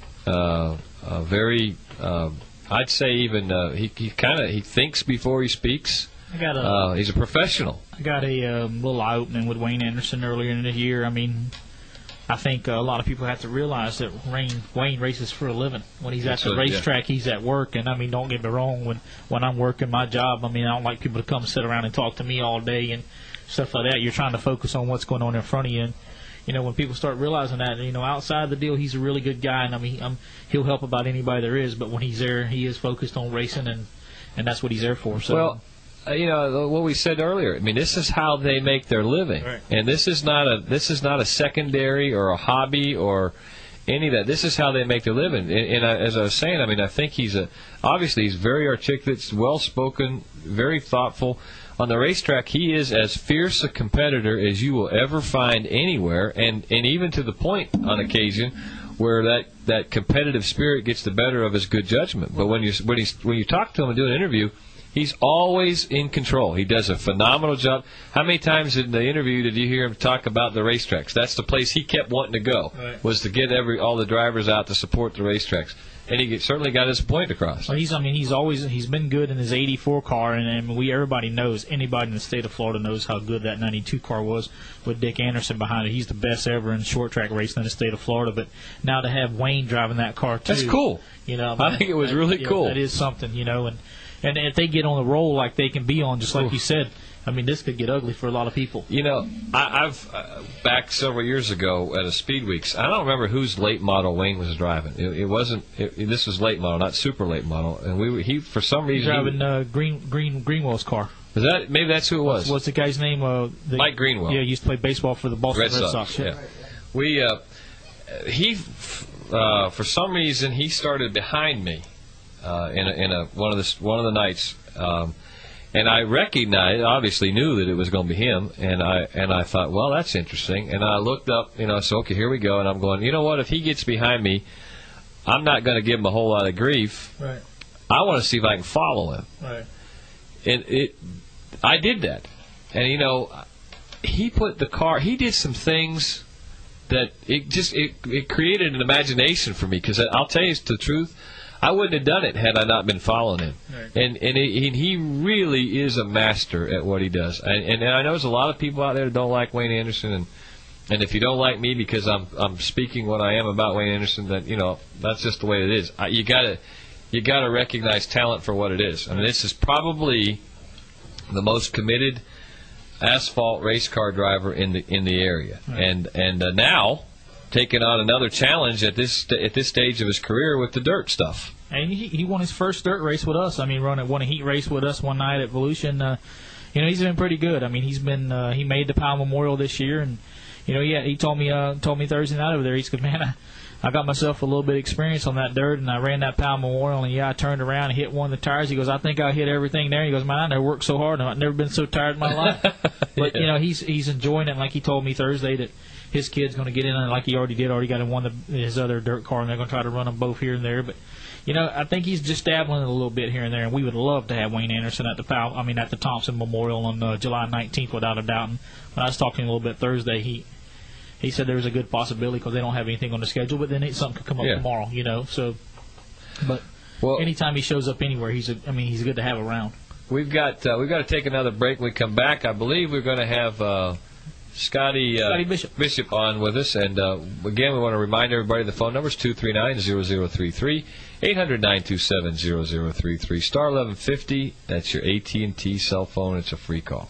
very, I'd say even he thinks before he speaks. He's a professional. I got a little eye-opening with Wayne Anderson earlier in the year. I mean, I think a lot of people have to realize that Wayne races for a living. When he's at the racetrack, he's at work. And, I mean, don't get me wrong, when I'm working my job, I mean, I don't like people to come sit around and talk to me all day and stuff like that. You're trying to focus on what's going on in front of you. And, when people start realizing that, outside the deal, he's a really good guy. And, I mean, he'll help about anybody there is. But when he's there, he is focused on racing, and that's what he's there for. So. Well, what we said earlier. I mean, this is how they make their living, right. And this is not a secondary or a hobby or any of that. This is how they make their living. And as I was saying, I mean, I think he's very articulate, well spoken, very thoughtful. On the racetrack, he is as fierce a competitor as you will ever find anywhere, and even to the point on occasion where that competitive spirit gets the better of his good judgment. But when you talk to him and do an interview, he's always in control. He does a phenomenal job. How many times in the interview did you hear him talk about the racetracks? That's the place he kept wanting to go, was to get all the drivers out to support the racetracks. And he certainly got his point across. Well, he's been good in his 84 car, and everybody knows, anybody in the state of Florida knows how good that 92 car was with Dick Anderson behind it. He's the best ever in short track racing in the state of Florida. But now to have Wayne driving that car too, that's cool. I think it was really cool. That is something, And if they get on the roll like they can be on, just like you said, I mean, this could get ugly for a lot of people. I've back several years ago at a Speed Weeks, I don't remember whose late model Wayne was driving. It wasn't. This was late model, not super late model. And he for some reason driving Greenwell's car. Was that maybe that's who it was? What's the guy's name? Mike Greenwell. Yeah, he used to play baseball for the Boston Red Sox. Yeah. He for some reason he started behind me. In one of the nights, and I obviously knew that it was going to be him, and I thought, well, that's interesting, and I looked up, so okay, here we go, and I'm going, you know what, if he gets behind me, I'm not going to give him a whole lot of grief. Right. I want to see if I can follow him. Right. And I did that, and he put the car, he did some things that it created an imagination for me, because I'll tell you the truth. I wouldn't have done it had I not been following him. Right. And he really is a master at what he does. And I know there's a lot of people out there that don't like Wayne Anderson, and if you don't like me because I'm speaking what I am about Wayne Anderson, that that's just the way it is. You gotta recognize talent for what it is. I mean, this is probably the most committed asphalt race car driver in the area, right. and now taking on another challenge at this stage of his career with the dirt stuff. And he won his first dirt race with us. I mean, won a heat race with us one night at Volusia. He's been pretty good. I mean, he made the Powell Memorial this year, and he told me Thursday night over there. He said, man, I got myself a little bit of experience on that dirt, and I ran that Powell Memorial, and I turned around and hit one of the tires. He goes, I think I hit everything there. He goes, man, I never worked so hard. I've never been so tired in my life. But he's enjoying it. And like he told me Thursday that his kid's going to get in, and like he already got in his other dirt car, and they're going to try to run them both here and there. But I think he's just dabbling a little bit here and there, and we would love to have Wayne Anderson at the Thompson Memorial on July 19th, without a doubt. And when I was talking a little bit Thursday, he said there was a good possibility because they don't have anything on the schedule, but then something could come up tomorrow, So, but Well, anytime he shows up anywhere, he's good to have around. We've got to take another break. When we come back, I believe we're going to have Scotty Bishop on with us. And again, we want to remind everybody the phone number is 239-0033, 800-927-0033, star 1150. That's your AT&T cell phone. It's a free call.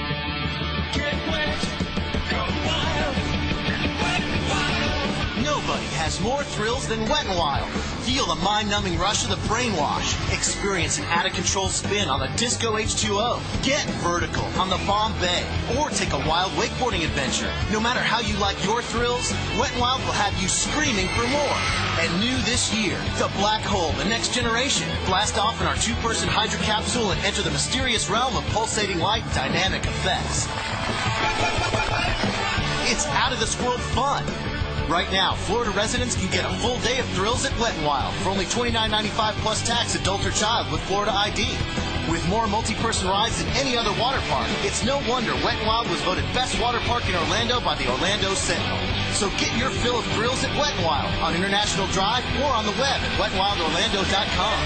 Nobody has more thrills than Wet n Wild. Feel the mind-numbing rush of the brainwash. Experience an out-of-control spin on the Disco H2O. Get vertical on the Bombay. Or take a wild wakeboarding adventure. No matter how you like your thrills, Wet n Wild will have you screaming for more. And new this year, the Black Hole, the next generation. Blast off in our two-person Hydra capsule and enter the mysterious realm of pulsating light and dynamic effects. It's out-of-this-world fun. Right now, Florida residents can get a full day of thrills at Wet n Wild for only $29.95 plus tax, adult or child with Florida ID. With more multi-person rides than any other water park, it's no wonder Wet n Wild was voted best water park in Orlando by the Orlando Sentinel. So get your fill of thrills at Wet n Wild on International Drive or on the web at wetnwildorlando.com.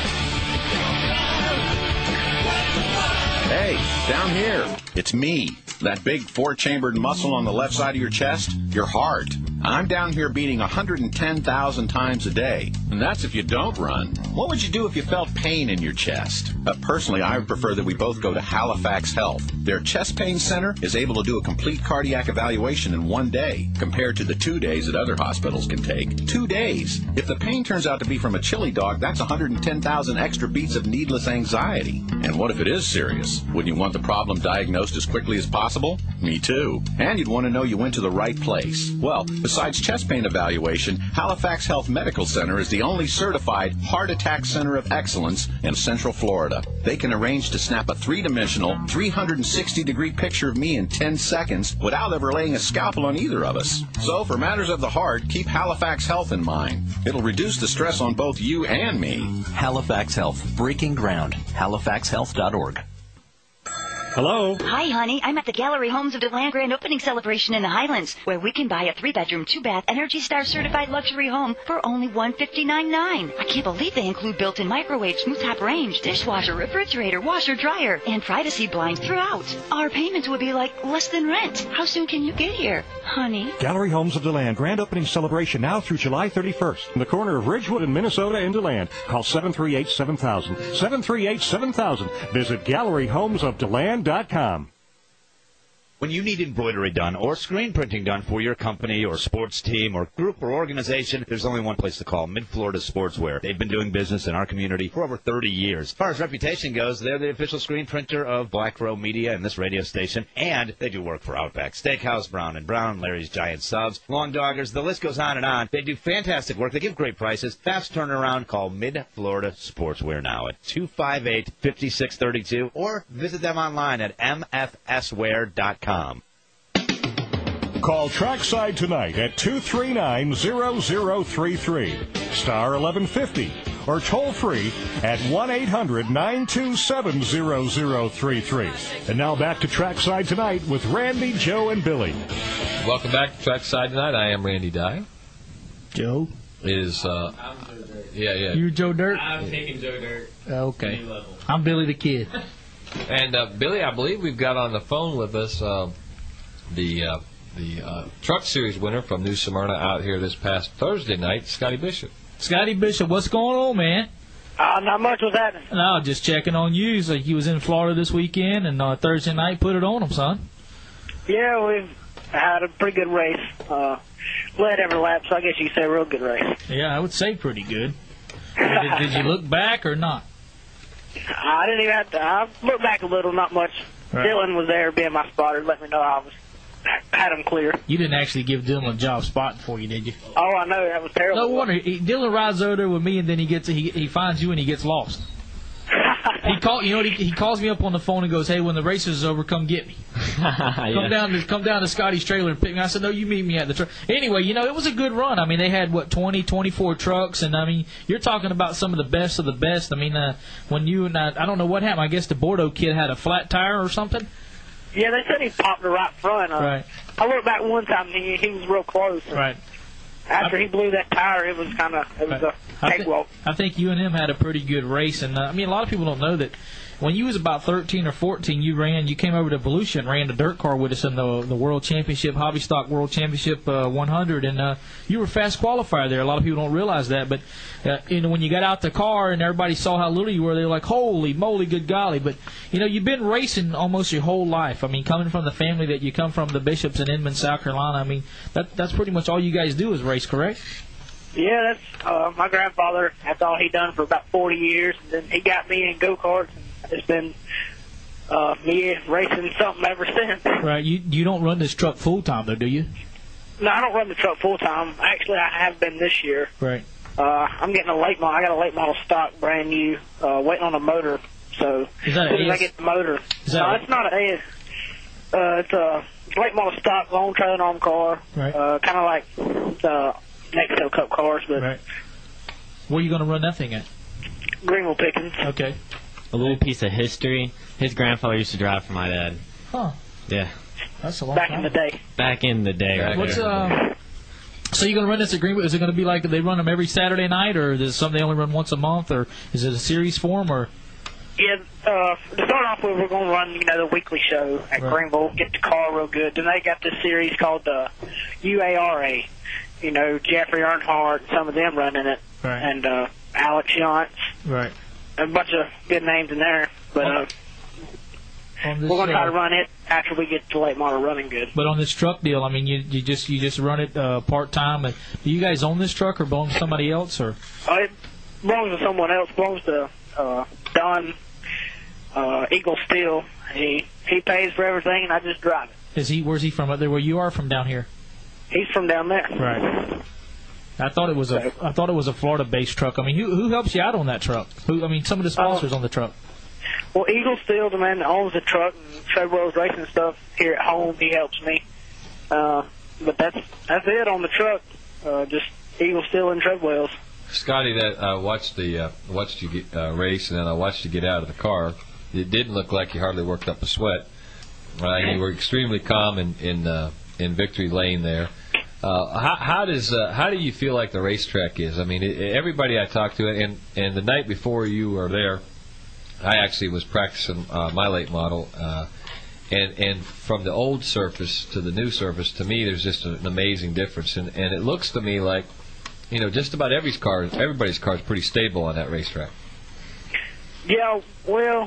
Hey, down here. It's me. That big four-chambered muscle on the left side of your chest, your heart. I'm down here beating 110,000 times a day. And that's if you don't run. What would you do if you felt pain in your chest? Personally, I would prefer that we both go to Halifax Health. Their chest pain center is able to do a complete cardiac evaluation in 1 day, compared to the 2 days that other hospitals can take. 2 days. If the pain turns out to be from a chili dog, that's 110,000 extra beats of needless anxiety. And what if it is serious? Wouldn't you want the problem diagnosed as quickly as possible? Me too. And you'd want to know you went to the right place. Well, besides chest pain evaluation, Halifax Health Medical Center is the only certified heart attack center of excellence in Central Florida. They can arrange to snap a three-dimensional, 360-degree picture of me in 10 seconds without ever laying a scalpel on either of us. So for matters of the heart, keep Halifax Health in mind. It'll reduce the stress on both you and me. Halifax Health, breaking ground. HalifaxHealth.org. Hello? Hi, honey. I'm at the Gallery Homes of DeLand Grand Opening Celebration in the Highlands, where we can buy a 3-bedroom, 2-bath, Energy Star certified luxury home for only $159.9. I can't believe they include built-in microwave, smooth top range, dishwasher, refrigerator, washer, dryer, and privacy blinds throughout. Our payments would be like less than rent. How soon can you get here, honey? Gallery Homes of DeLand Grand Opening Celebration now through July 31st. In the corner of Ridgewood and Minnesota and DeLand. Call 738-7000. 738-7000. Visit GalleryHomesOfDeLand.com. When you need embroidery done or screen printing done for your company or sports team or group or organization, there's only one place to call, Mid-Florida Sportswear. They've been doing business in our community for over 30 years. As far as reputation goes, they're the official screen printer of Black Crow Media and this radio station, and they do work for Outback Steakhouse, Brown & Brown, Larry's Giant Subs, Long Doggers, the list goes on and on. They do fantastic work. They give great prices. Fast turnaround. Call Mid-Florida Sportswear now at 258-5632 or visit them online at mfswear.com. Call Trackside tonight at 239-0033, star 1150, or toll free at 1-800-927-0033. And now back to Trackside Tonight with Randy, Joe, and Billy. Welcome back to Trackside Tonight. I am Randy Dye. Joe? Is, I'm Joe Dirt. Yeah. You're Joe Dirt? I'm taking Joe Dirt. Okay. I'm Billy the Kid. And Billy, I believe we've got on the phone with us the Truck Series winner from New Smyrna out here this past Thursday night, Scotty Bishop. Scotty Bishop, what's going on, man? Not much was happening. No, just checking on you. He's like he was in Florida this weekend, and Thursday night put it on him, son. Yeah, we've had a pretty good race. Led every lap, so I guess you could say a real good race. Yeah, I would say pretty good. Did you look back or not? I didn't even have to. I looked back a little, not much. Right. Dylan was there being my spotter, let me know I had him clear. You didn't actually give Dylan a job spotting for you, did you? Oh, I know. That was terrible. No wonder. Dylan rides over there with me, and then he finds you and he gets lost. He calls me up on the phone and goes, "Hey, when the race is over, come get me. Come down to Scotty's trailer and pick me." I said, "No, you meet me at the truck." Anyway, it was a good run. I mean, they had 24 trucks, and I mean, you're talking about some of the best of the best. I mean, when you and I don't know what happened. I guess the Bordeaux kid had a flat tire or something. Yeah, they said he popped the right front. Right. I looked back one time and he was real close. Right. after he blew that tire, it was a cakewalk. I think you and him had a pretty good race, and I mean, a lot of people don't know that when you was about 13 or 14, you came over to Volusia and ran the dirt car with us in the World Championship, Hobby Stock World Championship 100, and you were fast qualifier there. A lot of people don't realize that, but when you got out the car and everybody saw how little you were, they were like, holy moly, good golly. But, you've been racing almost your whole life. I mean, coming from the family that you come from, the Bishops in Edmond, South Carolina, I mean, that's pretty much all you guys do is race, correct? Yeah, that's my grandfather. That's all he done for about 40 years. And then he got me in go-karts. It's been me racing something ever since. Right. You don't run this truck full-time, though, do you? No, I don't run the truck full-time. Actually, I have been this year. Right. I'm getting a late model. I got a late model stock, brand new, waiting on a motor. So as soon as I get the motor. No, it's not an AS. It's a late model stock, long trailer arm car. Right. Kind of like the Nextel Cup cars. But right. Where are you going to run that thing at? Greenville Pickens. Okay. A little piece of history. His grandfather used to drive for my dad. Huh. Yeah. That's a long Back time. in the day. Back in the day. Right. What's so you're going to run this at Greenville? Is it going to be like they run them every Saturday night, or is it something they only run once a month, or is it a series form, or? Yeah, to start off with, we're going to run, the weekly show at Greenville, get the car real good. Then they got this series called the UARA. Jeffrey Earnhardt, some of them running it, right. And Alex Yantz. Right. A bunch of good names in there, but we're going to try to run it after we get the late model running good. But on this truck deal, I mean, you just run it part time. Do you guys own this truck or belong to somebody else, or? It belongs to someone else. It belongs to Don Eagle Steel. He pays for everything, and I just drive it. Where's he from? Up there where you are, from down here? He's from down there. Right. I thought it was a Florida-based truck. I mean, who helps you out on that truck? Some of the sponsors on the truck. Well, Eagle Steel, the man that owns the truck and Treadwell's racing stuff here at home, he helps me. But that's it on the truck. Just Eagle Steel and Treadwells. Scotty, that I watched you race, and then I watched you get out of the car. It didn't look like you hardly worked up a sweat. You were extremely calm in victory lane there. How do you feel like the racetrack is? I mean, everybody I talked to, and the night before you were there, I actually was practicing my late model, and from the old surface to the new surface, to me, there's just an amazing difference, and it looks to me like, just about everybody's car is pretty stable on that racetrack. Yeah, well,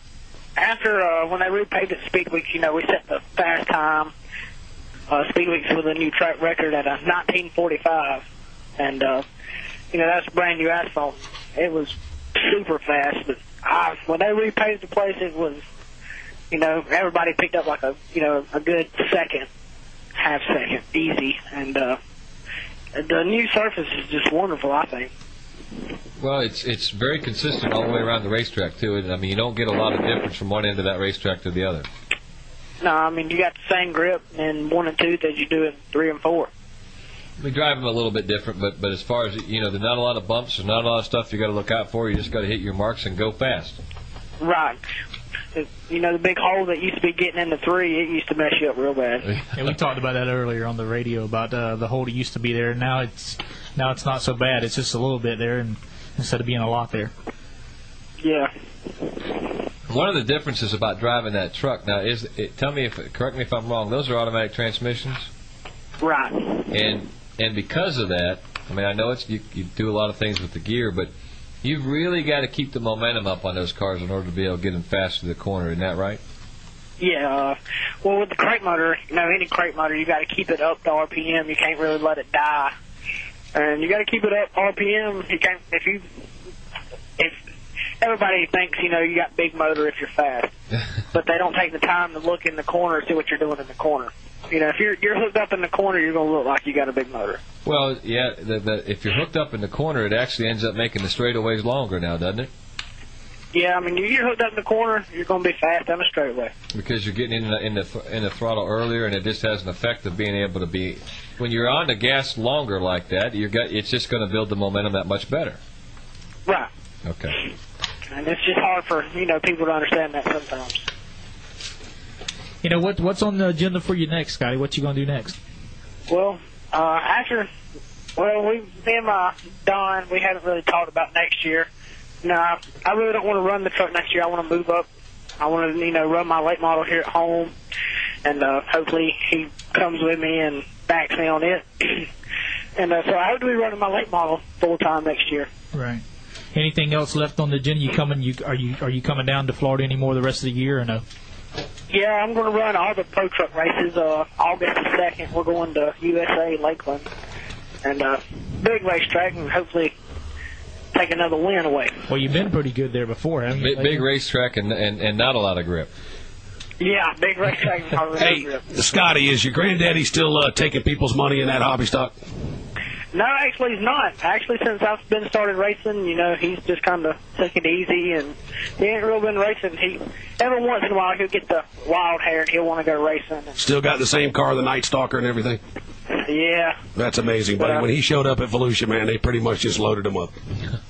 after when they repaved at Speed Weeks, we set the fast time. Speed Weeks with a new track record at a 1945, and that's brand new asphalt. It was super fast, but when they repaved the place, it was, everybody picked up like a good half second, easy, and the new surface is just wonderful, I think. Well, it's very consistent all the way around the racetrack too. I mean, you don't get a lot of difference from one end of that racetrack to the other. No, I mean, you got the same grip in 1 and 2 that you do in 3 and 4. We drive them a little bit different, but as far as, there's not a lot of bumps, there's not a lot of stuff you got to look out for. You just got to hit your marks and go fast. Right. The big hole that used to be getting into 3, it used to mess you up real bad. Yeah, we talked about that earlier on the radio about the hole that used to be there. Now it's not so bad. It's just a little bit there, and instead of being a lot there. Yeah. One of the differences about driving that truck now is, correct me if I'm wrong, those are automatic transmissions? Right. And because of that, I mean, I know you do a lot of things with the gear, but you've really got to keep the momentum up on those cars in order to be able to get them fast to the corner. Isn't that right? Yeah. Well, with the crate motor, any crate motor, you got to keep it up to RPM. You can't really let it die. And you got to keep it up RPM. You can't, if everybody thinks, you got big motor if you're fast, but they don't take the time to look in the corner and see what you're doing in the corner. If you're hooked up in the corner, you're going to look like you got a big motor. Well, yeah, if you're hooked up in the corner, it actually ends up making the straightaways longer now, doesn't it? Yeah, I mean, if you're hooked up in the corner, you're going to be fast down the straightaway. Because you're getting in the throttle earlier, and it just has an effect of being able to be, when you're on the gas longer like that, it's just going to build the momentum that much better. Right. Okay. And it's just hard for people to understand that sometimes. What's on the agenda for you next, Scotty? What you gonna do next? Well, after Well, me and my Don, we haven't really talked about next year. No, I really don't want to run the truck next year. I want to move up. I want to, run my late model here at home, and hopefully he comes with me and backs me on it. And so I hope to be running my late model full time next year. Right. Anything else left on the agenda? Are you coming down to Florida anymore the rest of the year or no? Yeah, I'm going to run all the pro truck races. August the 2nd, we're going to USA Lakeland, and big racetrack, and hopefully take another win away. Well, you've been pretty good there before, haven't you? Big racetrack and not a lot of grip. Yeah, big racetrack. Hey, Scotty, is your granddaddy still taking people's money in that hobby stock? No, actually he's not. Actually, since I've been started racing, he's just kind of taking it easy, and he ain't really been racing. Every once in a while he'll get the wild hair and he'll want to go racing. Still got the same car, the Night Stalker and everything? Yeah. That's amazing, buddy. When he showed up at Volusia, man, they pretty much just loaded him up.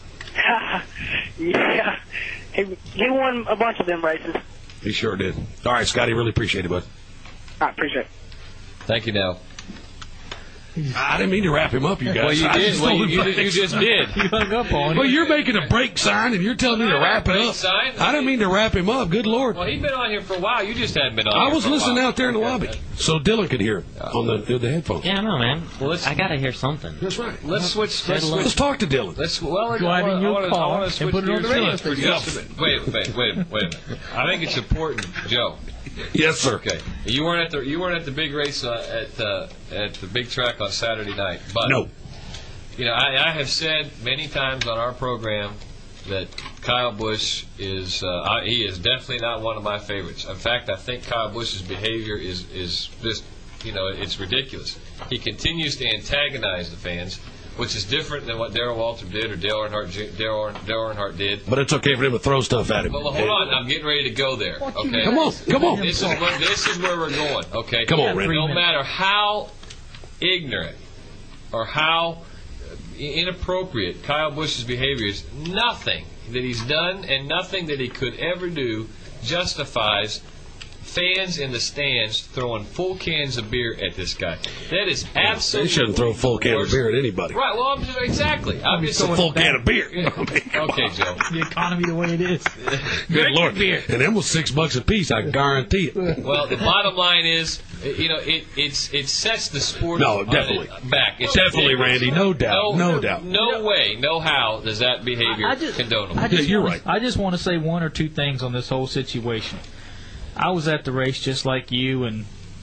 Yeah. He won a bunch of them races. He sure did. All right, Scotty, really appreciate it, bud. I appreciate it. Thank you, Nell. I didn't mean to wrap him up, you guys. Well, you did. Well, you just did. You hung up on him. Well, you're making a break sign, and you're telling me to wrap it up. I didn't mean to wrap him up. Good Lord. Well, he's been on here for a while. You just hadn't been on I here was for a listening while. out there in the lobby, so Dylan could hear on the headphones. Yeah, I know, man. Well, I got to hear something. That's right. Let's switch. Let's talk to Dylan. Go out in your car and switch put it on the radio. for just a minute. Wait a minute. I think it's important, Joe. Yes, sir. Okay. You weren't at the big race at the big track on Saturday night. But no. I have said many times on our program that Kyle Busch is he is definitely not one of my favorites. In fact, I think Kyle Busch's behavior is just it's ridiculous. He continues to antagonize the fans, which is different than what Darrell Walter did or Dale Earnhardt did. But it's okay for him to throw stuff at him. Well, hold on. I'm getting ready to go there. Okay. Come on. This is where we're going. Okay. Come on, Randy. No matter how ignorant or how inappropriate Kyle Busch's behavior is, nothing that he's done and nothing that he could ever do justifies fans in the stands throwing full cans of beer at this guy. That is absolutely. They shouldn't throw a full can of beer at anybody. Right. Well, exactly. I'm just a full can of beer. Okay, Joe. The economy the way it is. Good Lord. Beer. And them was $6 a piece. I guarantee it. Well, the bottom line is, it sets the sport definitely back. It's definitely, Randy. No doubt. No doubt. No way, no how does that behavior condone them. You're right. I just want to say one or two things on this whole situation. I was at the race just like you and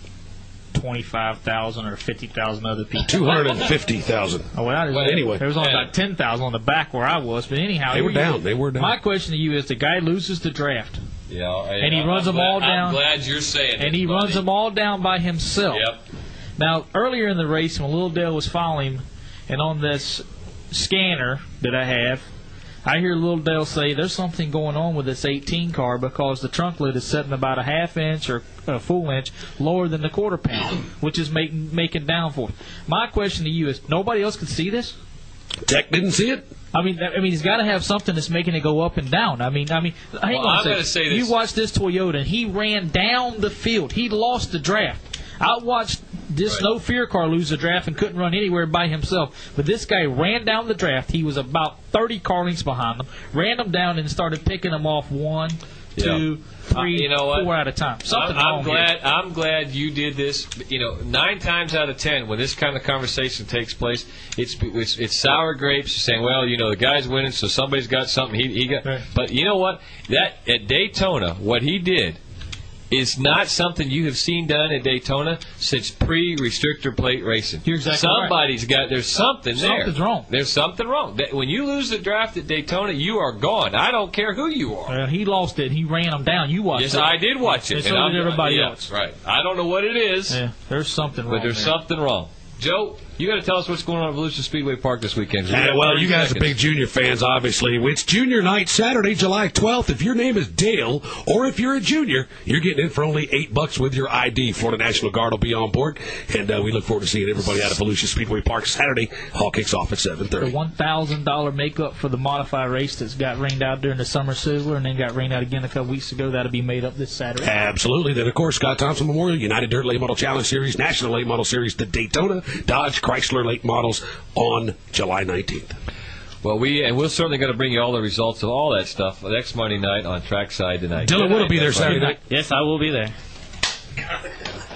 25,000 or 50,000 other people. 250,000. Oh, well, anyway, there was only about 10,000 on the back where I was. But anyhow, they were down. My question to you is: the guy loses the draft. Yeah, and he runs them all down. I'm glad you're saying and he runs them all down by himself. Yep. Now, earlier in the race, when Little Dale was following him, and on this scanner that I have, I hear Little Dale say there's something going on with this 18 car because the trunk lid is sitting about a half inch or a full inch lower than the quarter panel, which is making downforce. My question to you is: nobody else could see this? Tech didn't see it. I mean, he's got to have something that's making it go up and down. I mean, hang on a second. Say this. You watched this Toyota, and he ran down the field. He lost the draft. I watched this No Fear car lose the draft and couldn't run anywhere by himself. But this guy ran down the draft. He was about 30 car lengths behind them, ran them down, and started picking them off 1, 2, 3, 4 at a time. I'm glad you did this. 9 times out of 10, when this kind of conversation takes place, it's sour grapes. You're saying, well, the guy's winning, so somebody's got something. He got. Right. But you know what? That at Daytona, what he did is not something you have seen done at Daytona since pre-restrictor plate racing. You're exactly Somebody's got. There's something there. Something's wrong. There's something wrong. When you lose the draft at Daytona, you are gone. I don't care who you are. He lost it. He ran them down. You watched it. Yes, I did watch it. And so did everybody else. Right. I don't know what it is. Yeah, there's something wrong. But there's something wrong. Joe, you got to tell us what's going on at Volusia Speedway Park this weekend. Well, you guys are big Junior fans, obviously. It's Junior Night, Saturday, July 12th. If your name is Dale, or if you're a junior, you're getting in for only $8 with your ID. Florida National Guard will be on board, and we look forward to seeing everybody out at Volusia Speedway Park Saturday. All kicks off at 7:30. The $1,000 makeup for the modified race that's got rained out during the Summer Sizzler and then got rained out again a couple weeks ago, that'll be made up this Saturday. Absolutely. Then, of course, Scott Thompson Memorial, United Dirt Late Model Challenge Series, National Late Model Series, the Daytona Dodge Chrysler late models on July 19th. Well, we're certainly going to bring you all the results of all that stuff next Monday night on Trackside Tonight. Dylan will be there Saturday night. Yes, I will be there.